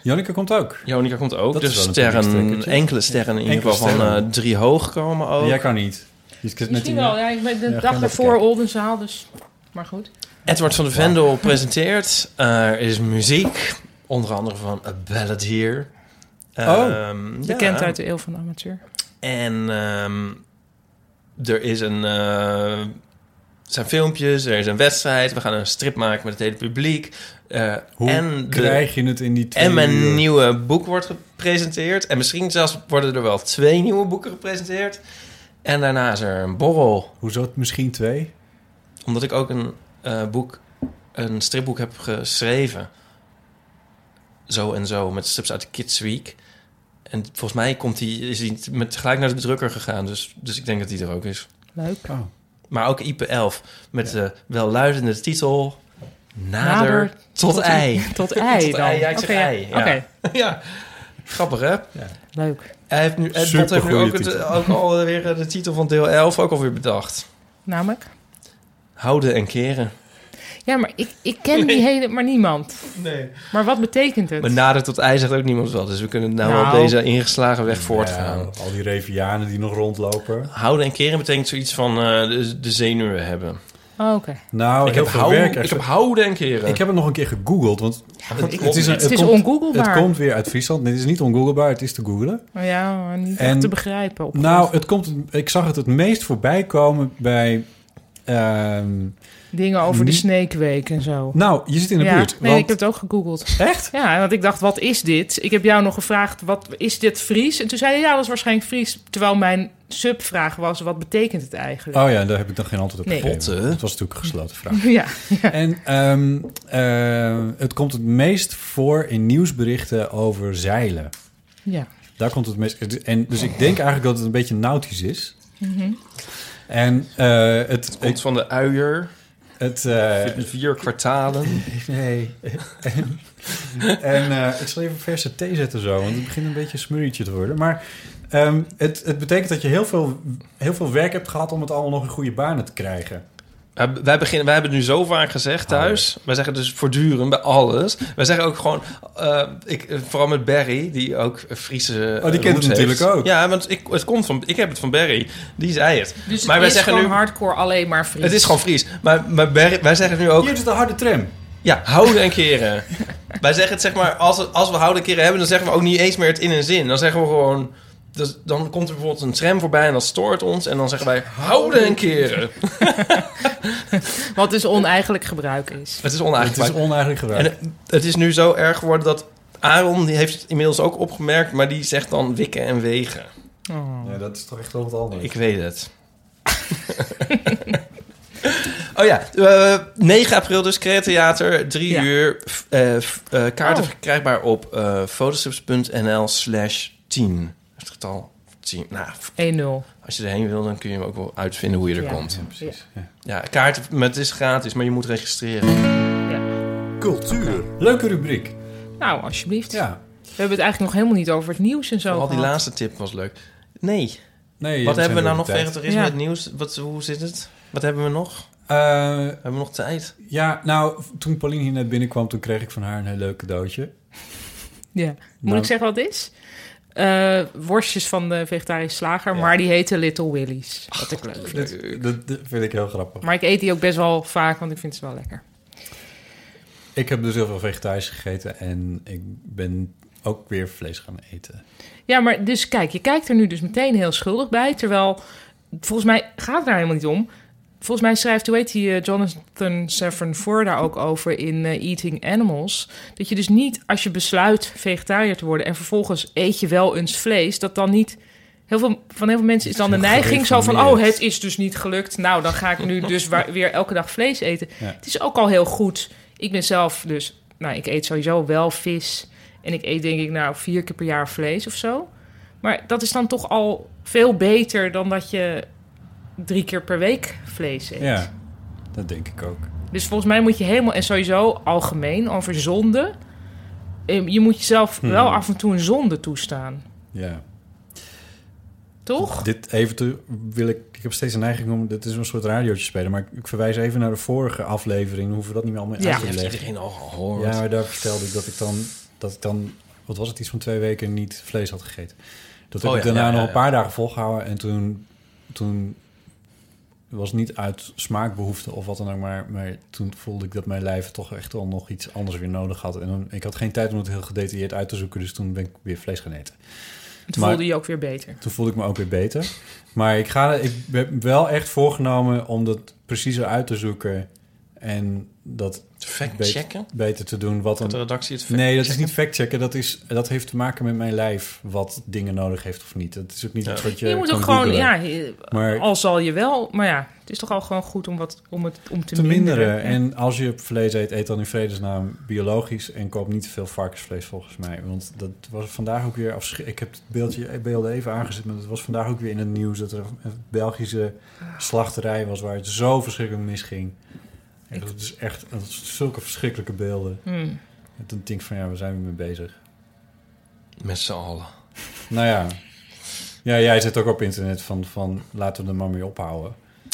Janneke komt ook. Jonica komt ook. Dat Dus is wel een enkele sterren in ieder geval van 3 hoog komen ook. Jij kan niet. Misschien wel. Ja, ik ben de dag ervoor Oldenzaal, dus... Maar goed. Edward van de Vendel presenteert. Er is muziek. Onder andere van A Ballad Here. Bekend uit de eeuw van de amateur. En er is zijn filmpjes, er is een wedstrijd. We gaan een strip maken met het hele publiek. Hoe krijg je het in die 2 En mijn uur? nieuwe boek wordt gepresenteerd. En misschien zelfs worden er wel 2 nieuwe boeken gepresenteerd. En daarna is er een borrel. Hoezo het misschien 2? Omdat ik ook een stripboek heb geschreven. Zo en zo, met strips uit de Kids Week. En volgens mij is hij gelijk naar de drukker gegaan. Dus ik denk dat hij er ook is. Leuk. Oh. Maar ook Ipe 11 met de welluidende titel Nader tot ei. Tot ei tot dan? ei, ja, ik zeg ei. Ja. Oké. Ja, grappig hè? Ja. Leuk. Hij heeft nu ook alweer de titel van deel 11 ook alweer bedacht. Namelijk? Houden en keren. Ja, maar ik ken die hele... Maar niemand. Nee. Maar wat betekent het? Maar nader tot ei zegt ook niemand wel. Dus we kunnen nou op deze ingeslagen weg voortgaan. Al die Revianen die nog rondlopen. Houden en keren betekent zoiets van de zenuwen hebben. Oh, oké. Nou, ik heb houden en keren. Ik heb het nog een keer gegoogeld, want het is ongooglebaar. Het komt weer uit Friesland. Dit is niet ongooglebaar, het is te googlen. Ja, maar niet echt te begrijpen. Ik zag het meest voorbij komen bij... dingen over de Sneekweek en zo. Nou, je zit in de buurt. Nee, ik heb het ook gegoogeld. Echt? Ja, want ik dacht, wat is dit? Ik heb jou nog gevraagd, wat is dit Fries? En toen zei je, ja, dat is waarschijnlijk Fries. Terwijl mijn subvraag was, wat betekent het eigenlijk? Oh ja, daar heb ik dan geen antwoord op gegeven. Het was natuurlijk een gesloten vraag. Ja. En het komt het meest voor in nieuwsberichten over zeilen. Ja. Daar komt het meest... En dus ik denk eigenlijk dat het een beetje nautisch is. Mm-hmm. En het komt van de uier. 4 kwartalen. Nee. en ik zal even verse thee zetten zo, want het begint een beetje een smurrietje te worden. Maar het betekent dat je heel veel werk hebt gehad om het allemaal nog in goede banen te krijgen. Wij hebben het nu zo vaak gezegd thuis. Wij zeggen dus voortdurend bij alles. Wij zeggen ook gewoon... vooral met Barry, die ook Friese... die kent het natuurlijk ook. Ja, want ik heb het van Barry. Die zei het. Dus maar het wij is zeggen gewoon nu, hardcore alleen maar Fries. Het is gewoon Fries. Maar Barry, wij zeggen nu ook... Hier is de harde tram. Ja, houden en keren. Wij zeggen het zeg maar... Als we houden en keren hebben, dan zeggen we ook niet eens meer het in een zin. Dan zeggen we gewoon... Dus dan komt er bijvoorbeeld een tram voorbij en dat stoort ons. En dan zeggen wij, houden en keren. Wat dus oneigenlijk gebruik is. Het is oneigenlijk gebruik. En het is nu zo erg geworden dat Aaron, die heeft het inmiddels ook opgemerkt... maar die zegt dan wikken en wegen. Oh. Ja, dat is toch echt wel wat anders. Ik weet het. Oh ja, 9 april dus, Creatheater, 3 uur. Kaarten verkrijgbaar op fotostrips.nl/10. Het getal 10. Nou, 1-0. Als je erheen wil, dan kun je hem ook wel uitvinden hoe je er komt. Ja, precies. Ja, kaarten, het is gratis, maar je moet registreren. Ja. Cultuur. Leuke rubriek. Nou, alsjeblieft. Ja. We hebben het eigenlijk nog helemaal niet over het nieuws en zo Vooral gehad. die laatste tip was leuk. Nee. Wat hebben we nou nog vegetarisme met nieuws? Hoe zit het? Wat hebben we nog? Hebben we nog tijd? Ja, nou, toen Pauline hier net binnenkwam... toen kreeg ik van haar een heel leuk cadeautje. Ja. Moet ik zeggen wat het is? Worstjes van de vegetarische slager, maar die heten Little Willy's. Wat ik leuk vind. Dat vind ik heel grappig. Maar ik eet die ook best wel vaak, want ik vind ze wel lekker. Ik heb dus heel veel vegetarisch gegeten en ik ben ook weer vlees gaan eten. Ja, maar dus kijk, je kijkt er nu dus meteen heel schuldig bij, terwijl volgens mij gaat het daar helemaal niet om. Volgens mij schrijft, hoe heet die, Jonathan Safran Foer daar ook over in Eating Animals. Dat je dus niet, als je besluit vegetariër te worden en vervolgens eet je wel eens vlees, dat dan niet... Heel veel mensen is dan de neiging zo van... oh, het is dus niet gelukt. Nou, dan ga ik nu dus weer elke dag vlees eten. Ja. Het is ook al heel goed. Ik ben zelf dus... Nou, ik eet sowieso wel vis. En ik eet denk ik 4 keer per jaar vlees of zo. Maar dat is dan toch al veel beter dan dat je 3 keer per week vlees eet. Ja, dat denk ik ook. Dus volgens mij moet je helemaal... En sowieso algemeen over zonde. Je moet jezelf wel af en toe een zonde toestaan. Ja. Toch? Dit even wil ik heb steeds een neiging om... Dit is een soort radiootje spelen, maar ik verwijs even naar de vorige aflevering. Dan hoeven we dat niet meer allemaal uit te leggen. Iedereen al gehoord. Ja, maar daar vertelde ik dat ik dan wat was het, iets van 2 weken niet vlees had gegeten. Dat heb ik daarna nog een paar dagen volgehouden. En toen was niet uit smaakbehoefte of wat dan ook, maar toen voelde ik dat mijn lijf toch echt wel nog iets anders weer nodig had. En ik had geen tijd om het heel gedetailleerd uit te zoeken, dus toen ben ik weer vlees gaan eten. Toen voelde je ook weer beter. Toen voelde ik me ook weer beter. Maar ik ben wel echt voorgenomen om dat preciezer uit te zoeken en dat beter te doen. Wat de redactie het nee, dat is niet factchecken. Dat heeft te maken met mijn lijf, wat dingen nodig heeft of niet. Dat is ook niet iets wat je moet kan ook gewoon, googlen. Maar al zal je wel, maar ja, het is toch al gewoon goed om te minderen. Ja. En als je vlees eet dan in vredesnaam biologisch en koop niet te veel varkensvlees volgens mij. Want dat was vandaag ook weer ik heb het beelden even aangezet, maar het was vandaag ook weer in het nieuws dat er een Belgische slachterij was waar het zo verschrikkelijk misging. En dat is echt zulke verschrikkelijke beelden. En toen denk ik van, waar zijn we mee bezig? Met z'n allen. Nou ja. Ja, jij zit ook op internet van laten we er maar mee ophouden.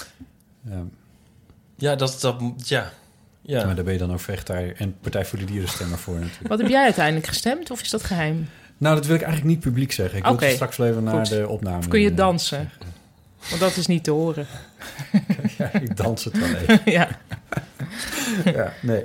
Ja, ja. Maar daar ben je dan ook vegetariër en Partij voor de Dieren stemmer voor natuurlijk. Wat heb jij uiteindelijk gestemd of is dat geheim? Nou, dat wil ik eigenlijk niet publiek zeggen. Ik wil het straks even naar de opname. Of kun je dansen? Want dat is niet te horen. Ja, ik dans het wel even. Ja. Ja, nee.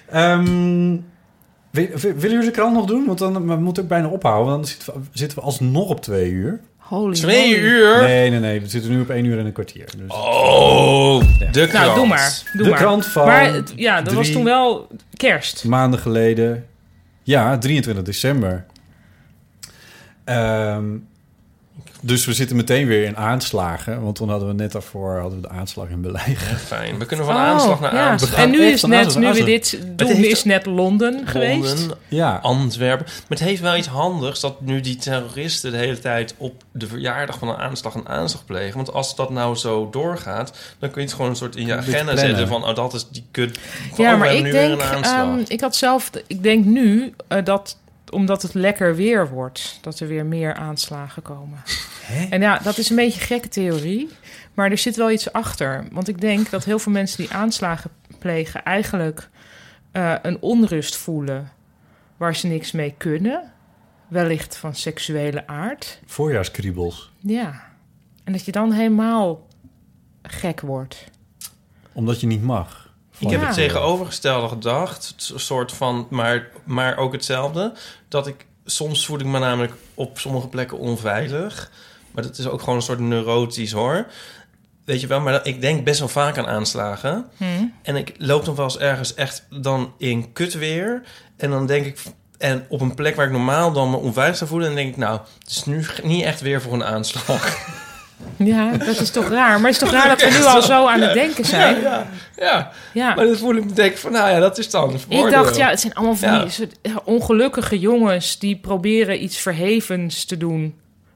Willen jullie de krant nog doen? Want dan we moeten ook bijna ophouden. Want dan zitten we alsnog op 2 uur. Holy 2 uur? Nee. We zitten nu op 1 uur en een kwartier. Dus... De krant. Nou, doe maar. Krant van... Maar dat was toen wel kerst. Maanden geleden. Ja, 23 december. Dus we zitten meteen weer in aanslagen. Want toen hadden we net daarvoor de aanslag in Berlijn. Fijn. We kunnen van aanslag naar aanslag. En nu is net, nu we dit doen, is net Londen geweest. Ja. Antwerpen. Maar het heeft wel iets handigs dat nu die terroristen de hele tijd op de verjaardag van een aanslag plegen. Want als dat nou zo doorgaat, dan kun je het gewoon een soort in je agenda zetten van, dat is die kut. Ja, maar ik denk, ik denk nu dat omdat het lekker weer wordt, dat er weer meer aanslagen komen. Hè? En ja, dat is een beetje een gekke theorie, maar er zit wel iets achter. Want ik denk dat heel veel mensen die aanslagen plegen eigenlijk een onrust voelen waar ze niks mee kunnen. Wellicht van seksuele aard. Voorjaarskriebels. Ja. En dat je dan helemaal gek wordt. Omdat je niet mag. Ik heb het tegenovergestelde gedacht, soort van, maar ook hetzelfde. Dat soms voel ik me namelijk op sommige plekken onveilig. Maar dat is ook gewoon een soort neurotisch, hoor. Weet je wel, maar ik denk best wel vaak aan aanslagen. En ik loop dan wel eens ergens echt dan in kutweer. En dan denk ik, en op een plek waar ik normaal dan me onveilig zou voelen, dan denk ik, nou, het is nu niet echt weer voor een aanslag. Ja, dat is toch raar. Maar het is toch raar dat we nu al zo aan het denken zijn? Ja. Maar dat voel ik me denken van, dat is dan een voordeel. Ik dacht, het zijn allemaal van die soort ongelukkige jongens die proberen iets verhevens te doen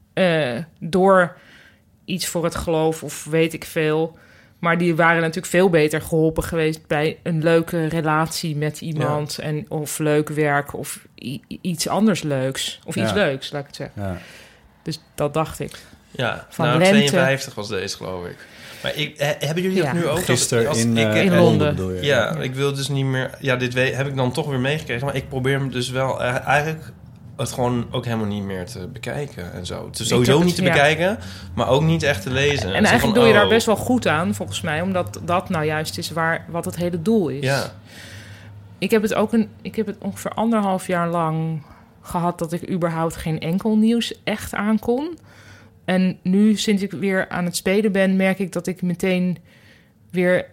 door iets voor het geloof of weet ik veel. Maar die waren natuurlijk veel beter geholpen geweest bij een leuke relatie met iemand of leuk werk of iets anders leuks. Of iets leuks, laat ik het zeggen. Ja. Dus dat dacht ik. Ja, van 52 was deze, geloof ik. Maar hebben jullie dat nu ook? Gisteren in Londen. Ja, ik wil dus niet meer... Ja, dit heb ik dan toch weer meegekregen. Maar ik probeer hem dus wel eigenlijk het gewoon ook helemaal niet meer te bekijken en zo. Het is sowieso niet te bekijken, maar ook niet echt te lezen. En eigenlijk doe je daar best wel goed aan, volgens mij. Omdat dat nou juist is wat het hele doel is. Ja. Ik heb het ongeveer 1,5 jaar lang gehad dat ik überhaupt geen enkel nieuws echt aankon. En nu, sinds ik weer aan het spelen ben, merk ik dat ik meteen weer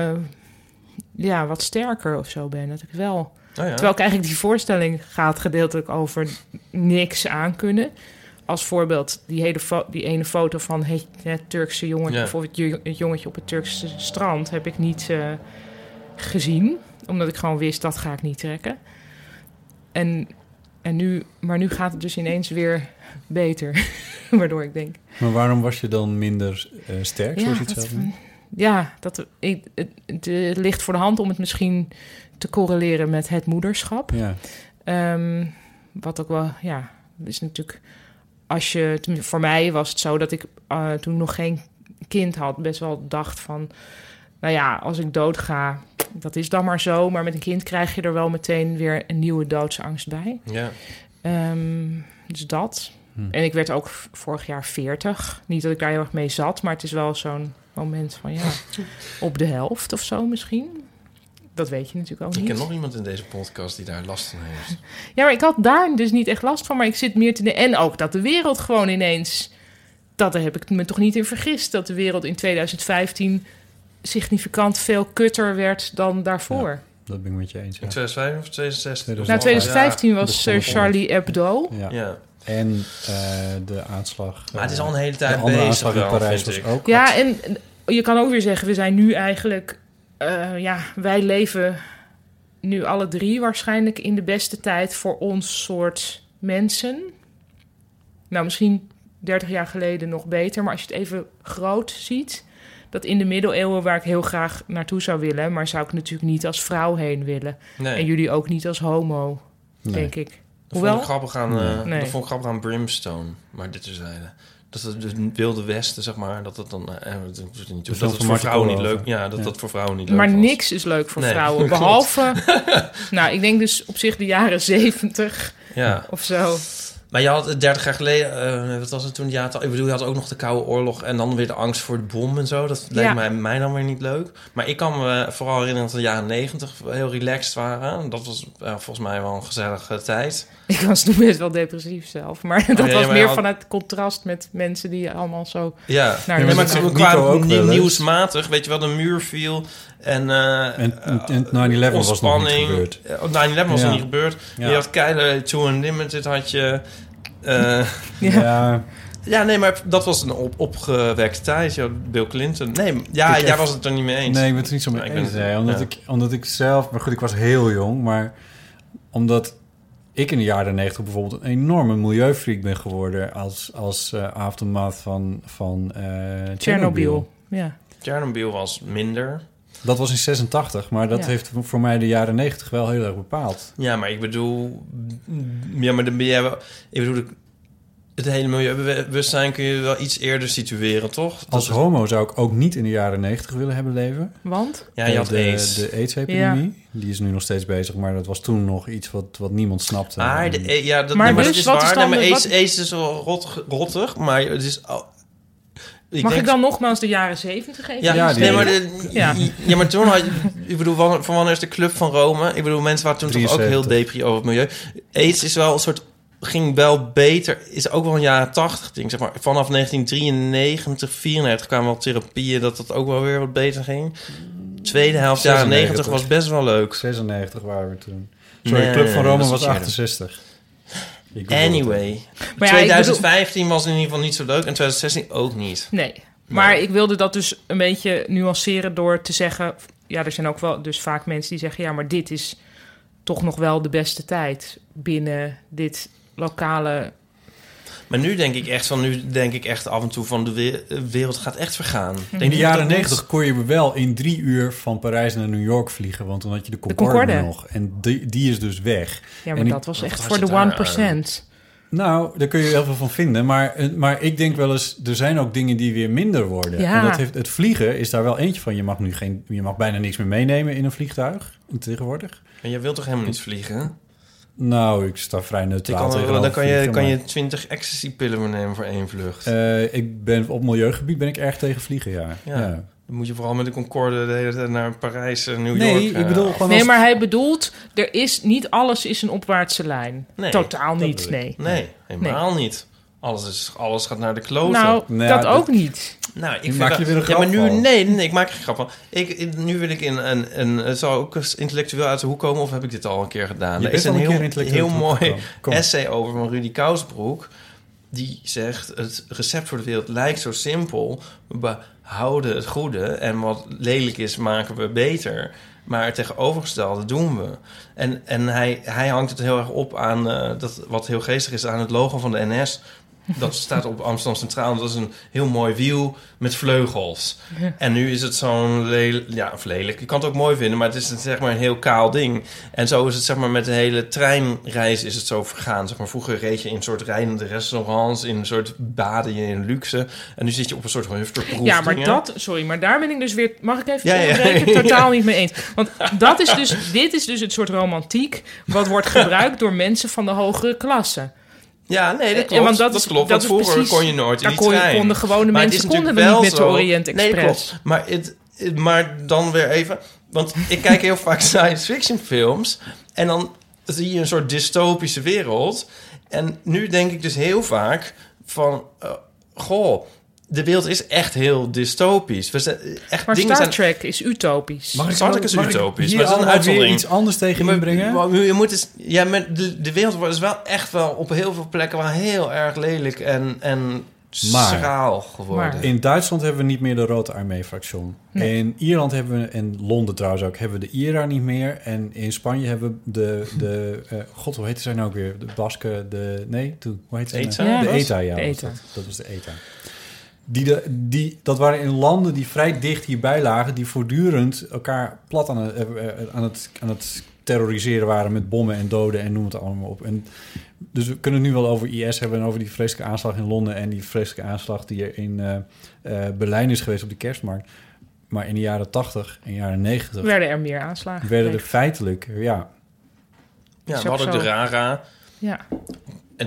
wat sterker of zo ben. Dat ik wel... Terwijl ik eigenlijk die voorstelling gaat gedeeltelijk over niks aankunnen. Als voorbeeld die ene foto van het Turkse jongetje... bijvoorbeeld het jongetje op het Turkse strand heb ik niet gezien. Omdat ik gewoon wist, dat ga ik niet trekken. Maar nu gaat het dus ineens weer beter. Waardoor ik denk... Maar waarom was je dan minder sterk, zoals je het zelf noemt? Ja, het ligt voor de hand om het misschien te correleren met het moederschap. Ja. Wat ook wel, is natuurlijk... Voor mij was het zo dat ik toen nog geen kind had... best wel dacht van... Nou ja, als ik doodga, dat is dan maar zo. Maar met een kind krijg je er wel meteen weer een nieuwe doodsangst bij. Ja. Dus dat. En ik werd ook vorig jaar 40. Niet dat ik daar heel erg mee zat, maar het is wel zo'n moment van op de helft of zo misschien. Dat weet je natuurlijk ook niet. Ik ken nog iemand in deze podcast die daar last van heeft. Ja, maar ik had daar dus niet echt last van, maar ik zit meer te... En ook dat de wereld gewoon ineens... Daar heb ik me toch niet in vergist, dat de wereld in 2015 significant veel kutter werd dan daarvoor. Ja, dat ben ik met je eens. Ja. In 2005 of 2016? Nou, 2015 was Charlie Hebdo. Ja. En de aanslag. Maar het is al een hele tijd de andere bezig aanslag in Parijs was ook. Ja, en je kan ook weer zeggen, we zijn nu eigenlijk... wij leven nu alle drie waarschijnlijk in de beste tijd voor ons soort mensen. Nou, misschien 30 jaar geleden nog beter, maar als je het even groot ziet... dat in de middeleeuwen, waar ik heel graag naartoe zou willen... maar zou ik natuurlijk niet als vrouw heen willen. Nee. En jullie ook niet als homo, denk ik. Dat vond ik grappig aan Brimstone, maar dit is dat het Wilde Westen, zeg maar, dat het dan dat het voor vrouwen niet leuk, dat voor vrouwen niet leuk maar was. niks is leuk voor vrouwen, behalve, nou, ik denk dus op zich de jaren 70 of zo. Maar je had 30 jaar geleden, wat was het toen? Ja, ik bedoel, je had ook nog de Koude Oorlog en dan weer de angst voor de bom en zo. Dat lijkt mij dan weer niet leuk. Maar ik kan me vooral herinneren dat de jaren 90 heel relaxed waren. Dat was volgens mij wel een gezellige tijd. Ik was toen best wel depressief zelf. Maar dat was meer vanuit het contrast met mensen die allemaal zo... Ja, maar qua nieuwsmatig, weet je wel, de muur viel... En 9/11 was nog niet gebeurd. 9/11 was nog niet gebeurd. Ja. Je had Keile To Unlimited, had je... Ja, nee, maar dat was een opgewekte tijd. Ja, Bill Clinton. Nee, jij was het er niet mee eens. Nee, ik ben het er niet zo mee eens. Omdat ik zelf... Maar goed, ik was heel jong. Maar omdat ik in de jaren 90 bijvoorbeeld... een enorme milieufreak ben geworden... als aftermath van Chernobyl. Ja. Chernobyl was minder... Dat was in 86, maar dat heeft voor mij de jaren 90 wel heel erg bepaald. Ja, maar ik bedoel... het hele milieubewustzijn kun je wel iets eerder situeren, toch? Als homo zou ik ook niet in de jaren 90 willen hebben leven. Want? Ja, je had AIDS. De AIDS-epidemie. Ja. Die is nu nog steeds bezig, maar dat was toen nog iets wat niemand snapte. Maar dat is waar. AIDS is wel rottig, maar het is... Mag ik dan nogmaals de jaren 70 even? Maar toen had je... Ik bedoel, van wanneer is de Club van Rome? Ik bedoel, mensen waren toen 73. Toch ook heel depri over het milieu. AIDS is wel een soort... Ging wel beter. Is ook wel een jaren 80 ding, zeg maar. Vanaf 1993, 94 kwamen wel therapieën... dat ook wel weer wat beter ging. Tweede helft jaren 90 was best wel leuk. 96 waren we toen. Sorry, Club van Rome was 68. Anyway. Maar 2015 was in ieder geval niet zo leuk. En 2016 ook niet. Nee. Maar ik wilde dat dus een beetje nuanceren door te zeggen... Ja, er zijn ook wel dus vaak mensen die zeggen... Ja, maar dit is toch nog wel de beste tijd binnen dit lokale... Maar nu denk ik echt af en toe van de wereld gaat echt vergaan. In de jaren 90 kon je wel in 3 uur van Parijs naar New York vliegen. Want dan had je de Concorde nog. En die is dus weg. Ja, maar dat was echt voor de 1%. Nou, daar kun je heel veel van vinden. Maar ik denk wel eens, er zijn ook dingen die weer minder worden. Ja. En het vliegen is daar wel eentje van. Je mag bijna niks meer meenemen in een vliegtuig tegenwoordig. En je wilt toch helemaal niet vliegen? Nou, ik sta vrij neutraal tegenover. Dan kan je 20 ecstasy-pillen meenemen voor 1 vlucht. Op milieugebied ben ik erg tegen vliegen, ja. Dan moet je vooral met de Concorde de hele tijd naar Parijs en New York. Nee, ik bedoel gewoon... Nee, maar hij bedoelt, niet alles is een opwaartse lijn. Nee, totaal niet, nee. Nee, helemaal niet. Alles gaat naar de kloten. Nou, dat ook niet. Nou, ik maak je weer een grap maar nu, nee, ik maak er een grap van. Nu wil ik het zal ook intellectueel uit de hoek komen, of heb ik dit al een keer gedaan? Er is een heel mooi essay over van Rudy Kousbroek. Die zegt, het recept voor de wereld lijkt zo simpel. We behouden het goede en wat lelijk is, maken we beter. Maar het tegenovergestelde doen we. En hij hangt het heel erg op aan, wat heel geestig is, aan het logo van de NS. dat staat op Amsterdam Centraal. Dat is een heel mooi wiel met vleugels. En nu is het zo'n lelijk. Je kan het ook mooi vinden, maar het is zeg maar een heel kaal ding. En zo is het zeg maar met de hele treinreis is het zo vergaan. Zeg maar, vroeger reed je in een soort rijdende restaurants, in een soort baden je in luxe. En nu zit je op een soort hufterproef. Ja, maar maar daar ben ik dus weer... Mag ik even onderbreken? Totaal niet mee eens. Want dit is dus het soort romantiek wat wordt gebruikt door mensen van de hogere klasse. Ja, nee, dat klopt. Dat klopt. Want vroeger precies, kon je nooit in die trein. Konden gewone mensen konden niet met de Orient Express. Nee, klopt. Maar dan weer even... Want ik kijk heel vaak science fiction films. En dan zie je een soort dystopische wereld. En nu denk ik dus heel vaak van... de wereld is echt heel dystopisch. Maar Star Trek is utopisch. Star Trek is utopisch. Maar dat is weer iets anders tegen inbrengen? Je moet eens... Ja, de wereld is wel echt wel op heel veel plekken wel heel erg lelijk en schraal geworden. Maar in Duitsland hebben we niet meer de Rode Armee-fractie. Nee. In Ierland hebben we, en Londen trouwens ook, hebben we de IRA niet meer. En in Spanje hebben we God, hoe heet zij nou ook weer? De Basken, hoe heet ze? ETA? Nou? De ETA, ja. Dat was de ETA. Dat waren in landen die vrij dicht hierbij lagen, die voortdurend elkaar plat aan het terroriseren waren met bommen en doden en noem het allemaal op. En dus we kunnen het nu wel over IS hebben en over die vreselijke aanslag in Londen en die vreselijke aanslag die er in Berlijn is geweest op de Kerstmarkt. Maar in de jaren 80 en jaren 90 werden er meer aanslagen. Werden er feitelijk, Ja, we hadden de RARA. Ja. En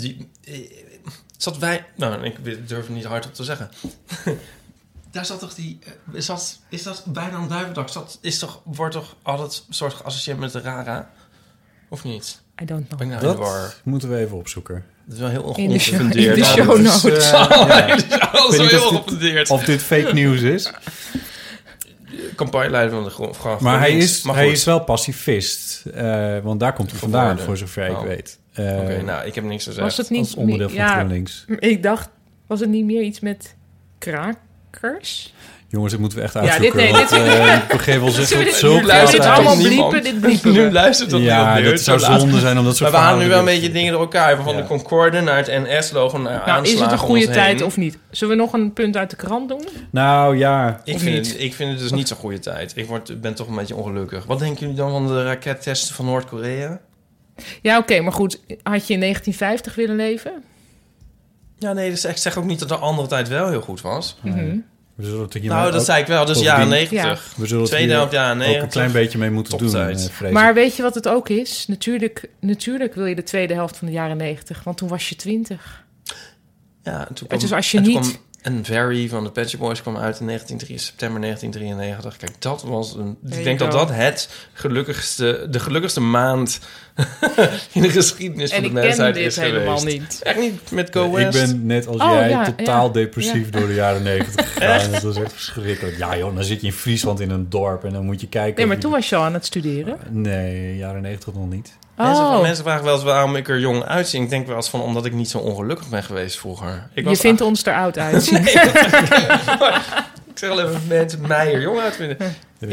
ik durf het niet hardop te zeggen. Daar zat toch die... Is dat bijna een duivendak? Wordt toch altijd soort geassocieerd met de RARA? Of niet? I don't know. Dat moeten we even opzoeken. Dat is wel heel ongefundeerd. In de show notes. Alles heel ongefundeerd. Of dit fake news is. Campagneleider van de grond. Maar hij is wel pacifist. Want daar komt hij vandaan, voor zover ik weet. Oké, nou, ik heb niks gezegd. Was het niet als onderdeel van GroenLinks? Ik dacht, was het niet meer iets met krakers? Jongens, dit moeten we echt uitzoeken. Ja, ik geef wel zeggen dat zo... Nu luistert allemaal bliepen. Nu luistert dat niemand. Ja, dat zou zonde zijn om dat soort maar we halen nu wel een beetje dingen door elkaar. Van de Concorde naar het NS-logo naar aanslagen. Is het een goede tijd of niet? Zullen we nog een punt uit de krant doen? Nou, ja. Ik vind het dus niet zo'n goede tijd. Ik ben toch een beetje ongelukkig. Wat denken jullie dan van de rakettesten van Noord-Korea? Ja, oké, maar goed. Had je in 1950 willen leven? Ja, nee, dus ik zeg ook niet dat de andere tijd wel heel goed was. Mm-hmm. Dat zei ik wel. Dus jaren 90. Ja. We zullen het tweede helft jaren 90. Ook een klein beetje mee moeten doen. Maar weet je wat het ook is? Natuurlijk wil je de tweede helft van de jaren 90. Want toen was je 20. Ja, en toen kwam een Very van de Pet Shop Boys kwam uit in september 1993. Kijk, dat was ik denk dat het de gelukkigste maand in de geschiedenis van de mensheid is geweest. En ik ken dit helemaal niet. Echt niet met Go West? Ik ben net als jij totaal depressief door de jaren 90 gegaan. Dat was echt verschrikkelijk. Ja joh, dan zit je in Friesland in een dorp en dan moet je kijken... Nee, maar toen was je al aan het studeren? Nee, jaren 90 nog niet. Mensen vragen wel eens waarom ik er jong uitzie. Ik denk wel eens van omdat ik niet zo ongelukkig ben geweest vroeger. Je vindt ons er oud uitzien. Nee, ik zeg al even mensen mij er jong uitvinden. Ik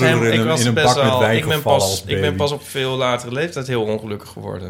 ben pas op veel latere leeftijd heel ongelukkig geworden.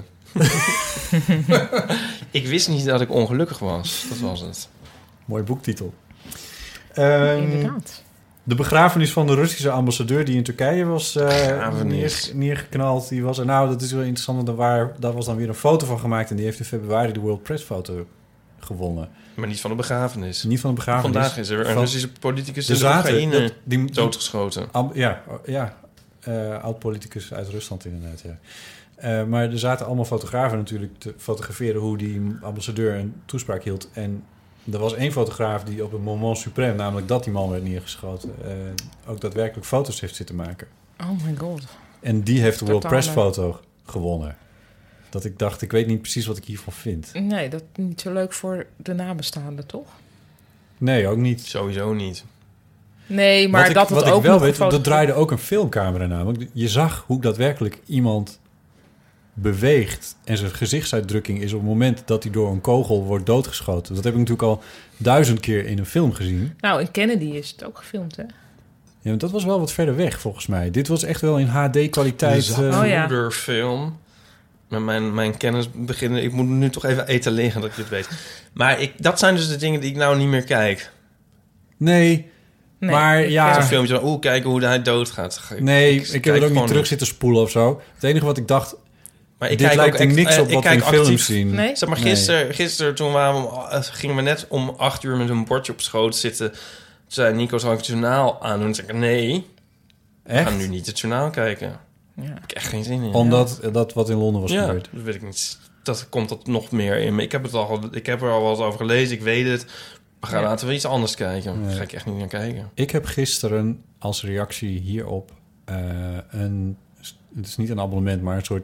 Ik wist niet dat ik ongelukkig was. Dat was het. Mooi boektitel. Inderdaad. De begrafenis van de Russische ambassadeur die in Turkije was neergeknald. Die was er. Nou, dat is wel interessant. Daar was dan weer een foto van gemaakt. En die heeft in februari de World Press foto gewonnen. Maar niet van de begrafenis. Niet van de begrafenis. Vandaag is er een Russische politicus in de Oekraïne doodgeschoten. Oud-politicus uit Rusland inderdaad, ja. Maar er zaten allemaal fotografen natuurlijk te fotograferen hoe die ambassadeur een toespraak hield. En er was één fotograaf die op het moment suprême, namelijk dat die man werd neergeschoten, ook daadwerkelijk foto's heeft zitten maken. Oh my god. En die heeft de World Press foto gewonnen. Dat ik dacht, ik weet niet precies wat ik hiervan vind. Nee, dat is niet zo leuk voor de nabestaanden, toch? Nee, ook niet. Sowieso niet. Nee, maar wat ik wel weet, dat draaide ook een filmcamera namelijk. Je zag hoe daadwerkelijk iemand beweegt en zijn gezichtsuitdrukking is op het moment dat hij door een kogel wordt doodgeschoten. Dat heb ik natuurlijk al 1000 keer in een film gezien. Nou, in Kennedy is het ook gefilmd, hè? Ja, maar dat was wel wat verder weg, volgens mij. Dit was echt wel in HD-kwaliteit. De moederfilm. met mijn kennis beginnen. Ik moet nu toch even etaleren dat ik dit weet. Maar dat zijn dus de dingen die ik nou niet meer kijk. Nee, maar ja... Zo'n filmpje van, kijken hoe hij doodgaat. Ik heb er ook niet terug zitten spoelen of zo. Het enige wat ik dacht... Maar ik dit kijk lijkt ook niks op wat we in films zien. Nee? Zeg maar, gisteren toen gingen we net om 8 uur met een bordje op schoot zitten. Toen zei Nico, zal ik het journaal aandoen? Toen zei ik, nee, ik ga nu niet het journaal kijken. Ja. Heb ik echt geen zin in. Omdat dat wat in Londen was gebeurd. Dat weet ik niet. Dat komt dat nog meer in. Ik heb er al wat over gelezen, ik weet het. Laten we iets anders kijken. Daar ga ik echt niet naar kijken. Ik heb gisteren als reactie hierop het is niet een abonnement, maar een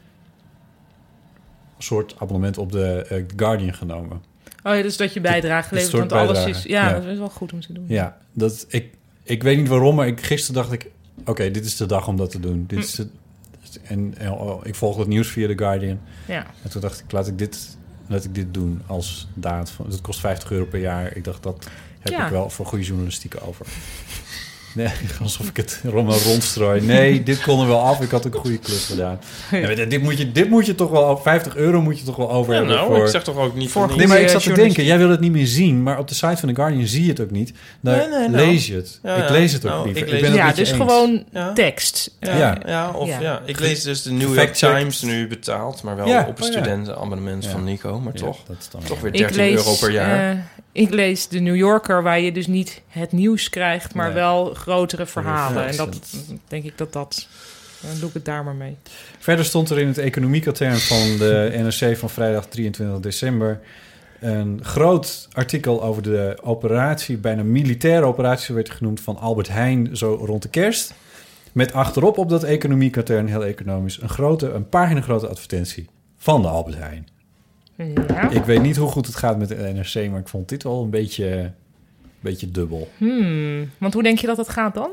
soort abonnement op de Guardian genomen. Oh ja, dus dat je bijdrage levert, want alles is... Ja, dat is wel goed om te doen. Ja, ik weet niet waarom, maar gisteren dacht ik... Oké, dit is de dag om dat te doen. Dit is ik volg het nieuws via The Guardian. Ja. En toen dacht ik, laat ik dit doen als daad. Het kost €50 per jaar. Ik dacht, dat heb ik wel voor goede journalistiek over. Nee, alsof ik het rondstrooi. Nee, dit kon er wel af. Ik had ook een goede klus gedaan. Ja, dit moet je toch wel... €50 moet je toch wel over hebben. Nou, ik zeg toch ook niet voor... Nee, maar ik zat te denken, jij wil het niet meer zien, maar op de site van The Guardian zie je het ook niet. Daar lees je het. Ja, ik lees het ook niet. Dus gewoon tekst. Ik lees dus de New York Times nu betaald, maar wel op een studentenabonnement van Nico, maar toch weer €13 per jaar. Ik lees de New Yorker, waar je dus niet het nieuws krijgt, maar wel grotere verhalen. En dat denk ik dat dan doe ik het daar maar mee. Verder stond er in het economiekatern van de NRC van vrijdag 23 december... een groot artikel over de operatie, bijna militaire operatie werd genoemd, van Albert Heijn, zo rond de kerst. Met achterop op dat economiekatern, heel economisch, een pagina grote advertentie van de Albert Heijn. Ja. Ik weet niet hoe goed het gaat met de NRC, maar ik vond dit wel een beetje dubbel. Want hoe denk je dat het gaat dan?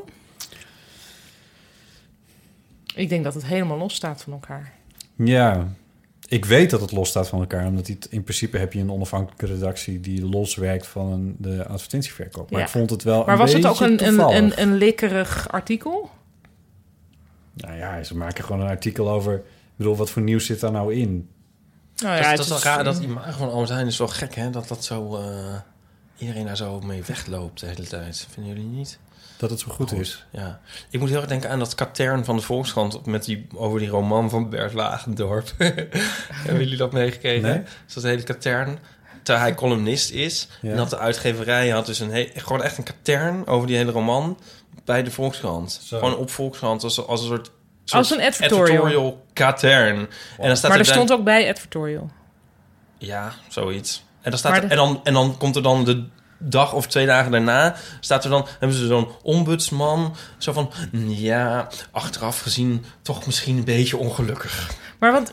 Ik denk dat het helemaal los staat van elkaar. Ja, ik weet dat het los staat van elkaar, omdat in principe heb je een onafhankelijke redactie die loswerkt van de advertentieverkoop. Maar ik vond het wel maar was het ook een likkerig artikel? Nou ja, ze maken gewoon een artikel over... Ik bedoel, wat voor nieuws zit daar nou in? Nou ja, dat is wel raar. Dat imago van Albert Heijn is wel gek, hè? Dat zo... iedereen daar zo mee wegloopt de hele tijd. Vinden jullie niet? Dat het zo goed is. Ja. Ik moet heel erg denken aan dat katern van de Volkskrant... over die roman van Bert Wagendorp. Hebben jullie dat meegekregen? Nee? Dus dat hele katern... terwijl hij columnist is. Ja. En dat de uitgeverij had dus gewoon echt een katern... over die hele roman bij de Volkskrant. Zo. Gewoon op Volkskrant als een soort als een advertorial katern. Wow. En dan staat maar er stond ook bij advertorial. Ja, zoiets. En dan staat en dan komt er dan de dag of 2 dagen daarna hebben ze zo'n ombudsman zo van achteraf gezien toch misschien een beetje ongelukkig. Maar want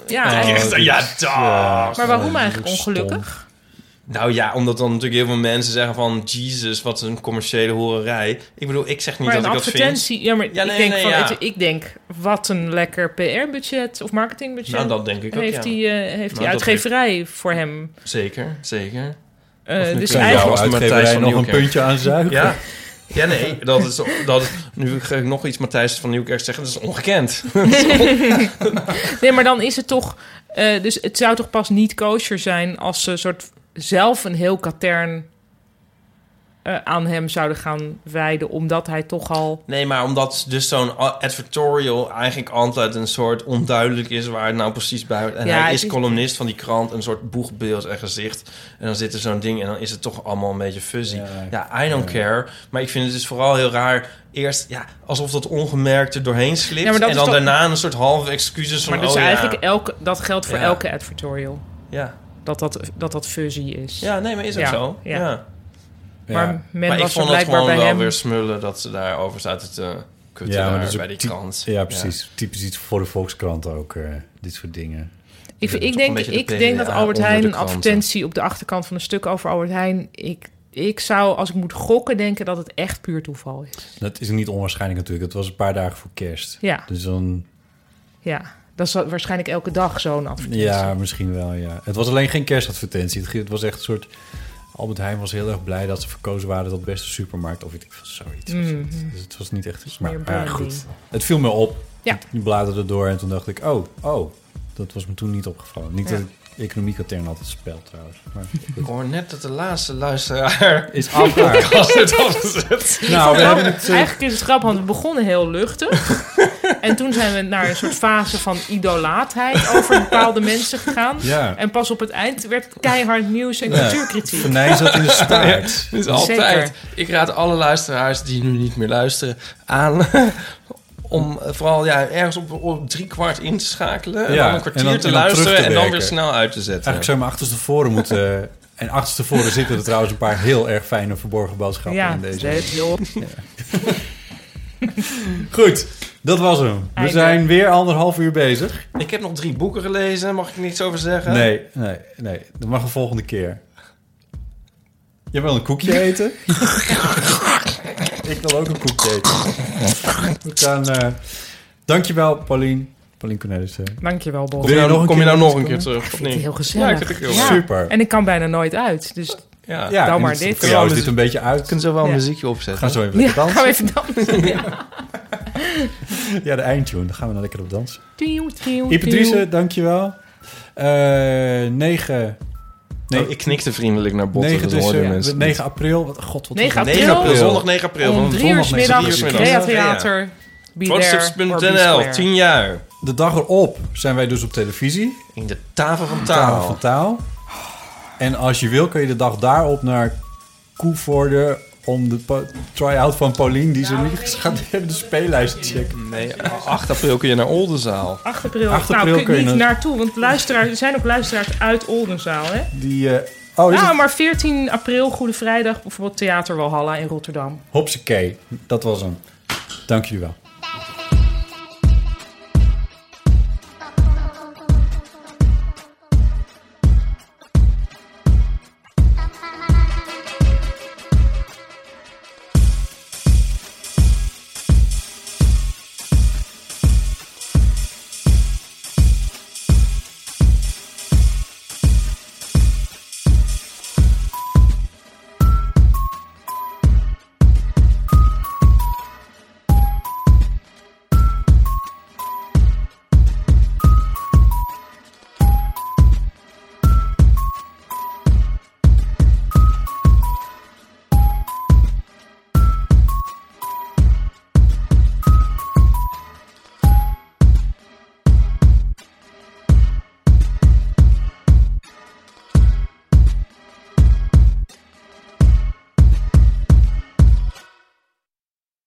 maar waarom eigenlijk ongelukkig? Stom. Nou ja, omdat dan natuurlijk heel veel mensen zeggen van... Jesus, wat een commerciële horerij. Ik bedoel, ik zeg niet dat ik dat vind. Ja, maar ik denk, wat een lekker PR-budget of marketingbudget. Nou, dat denk ik ook, heeft die uitgeverij voor hem. Zeker. Dus eigenlijk uitgeverij nog een puntje aan zuigen. Ja, nee, dat is... Nu ga ik nog iets Matthijs van Nieuwkerk zeggen. Dat is ongekend. Nee, maar dan is het toch... dus het zou toch pas niet kosher zijn... als ze soort zelf een heel katern aan hem zouden gaan wijden... omdat hij toch al... Nee, maar omdat dus zo'n advertorial eigenlijk altijd een soort onduidelijk is... waar het nou precies bij hoort. En hij is columnist van die krant, een soort boegbeeld en gezicht. En dan zit er zo'n ding en dan is het toch allemaal een beetje fuzzy. Ja, I don't care. Maar ik vind het dus vooral heel raar... Eerst, alsof dat ongemerkt er doorheen slipt... en dan daarna een soort halve excuses van... Maar dus eigenlijk dat geldt voor elke advertorial. Ja. Dat fuzzy is. Ja, nee, maar is ook zo. Ja. Maar ik vond het gewoon wel weer smullen dat ze daarover zaten te kutten bij die krant. Ja, precies. Ja. Typisch iets voor de Volkskrant ook, dit soort dingen. Ik denk dat Albert Heijn een advertentie op de achterkant van een stuk over Albert Heijn... Ik zou, als ik moet gokken, denken dat het echt puur toeval is. Dat is niet onwaarschijnlijk natuurlijk. Het was een paar dagen voor kerst. Ja. Dus dan... Ja. Dat is waarschijnlijk elke dag zo'n advertentie. Ja, misschien wel, ja. Het was alleen geen kerstadvertentie. Het was echt een soort... Albert Heijn was heel erg blij dat ze verkozen waren tot beste supermarkt. Of weet ik veel, zoiets. Dus het was niet echt... Maar goed, het viel me op. Ja. Ik bladerde door en toen dacht ik... Oh, Dat was me toen niet opgevallen. Niet dat ik economiekatern altijd spel trouwens. Maar ik hoor net dat de laatste luisteraar is afgezet. Nou, eigenlijk is het grappig, want we begonnen heel luchtig. En toen zijn we naar een soort fase van idolaatheid over bepaalde mensen gegaan. Ja. En pas op het eind werd keihard nieuws en cultuurkritiek. Venijn zat in de staart. Dus altijd. Ik raad alle luisteraars die nu niet meer luisteren aan om vooral ergens op 3/4 in te schakelen. En dan een kwartier te luisteren en dan weer snel uit te zetten. Eigenlijk zou je maar achterstevoren moeten. En achterstevoren zitten er trouwens een paar heel erg fijne verborgen boodschappen in deze. Ja, Goed, dat was hem. We zijn weer 1,5 uur bezig. Ik heb nog 3 boeken gelezen. Mag ik niks over zeggen? Nee. Dat mag de volgende keer. Je wil een koekje eten? Ik wil ook een koekje eten. We gaan... dankjewel, Paulien. Paulien Cornelissen. Dankjewel, Bob. Kom je nou nog een keer terug? Ik vind het heel gezellig. Ja, ik vind het heel super. En ik kan bijna nooit uit, dus... Ja, dan maar dit. Voor jou is dit een beetje uit. Je kunt zo wel een muziekje opzetten. Gaan zo even lekker dansen. Gaan we even dansen. Ja, de eindtune. Daar gaan we dan lekker op dansen. Ipe Driessen, dankjewel. 9... Nee, ik knikte vriendelijk naar Botten. 9 april. Wat 9 april. Zondag 9 april. Om 3 uur 's middags. Crea Theater. Footsteps.nl. 10 jaar. De dag erop zijn wij dus op televisie. In de Tafel van Taal. En als je wil, kun je de dag daarop naar Koevoorde om de try-out van Paulien, die ze niet gaat hebben, de speellijst checken. Nee, 8 april kun je naar Oldenzaal. 8 april kun je niet naartoe, want er zijn ook luisteraars uit Oldenzaal, hè? Maar 14 april, Goede Vrijdag, bijvoorbeeld Theater Walhalla in Rotterdam. Hopsakee, dat was hem. Dank jullie wel.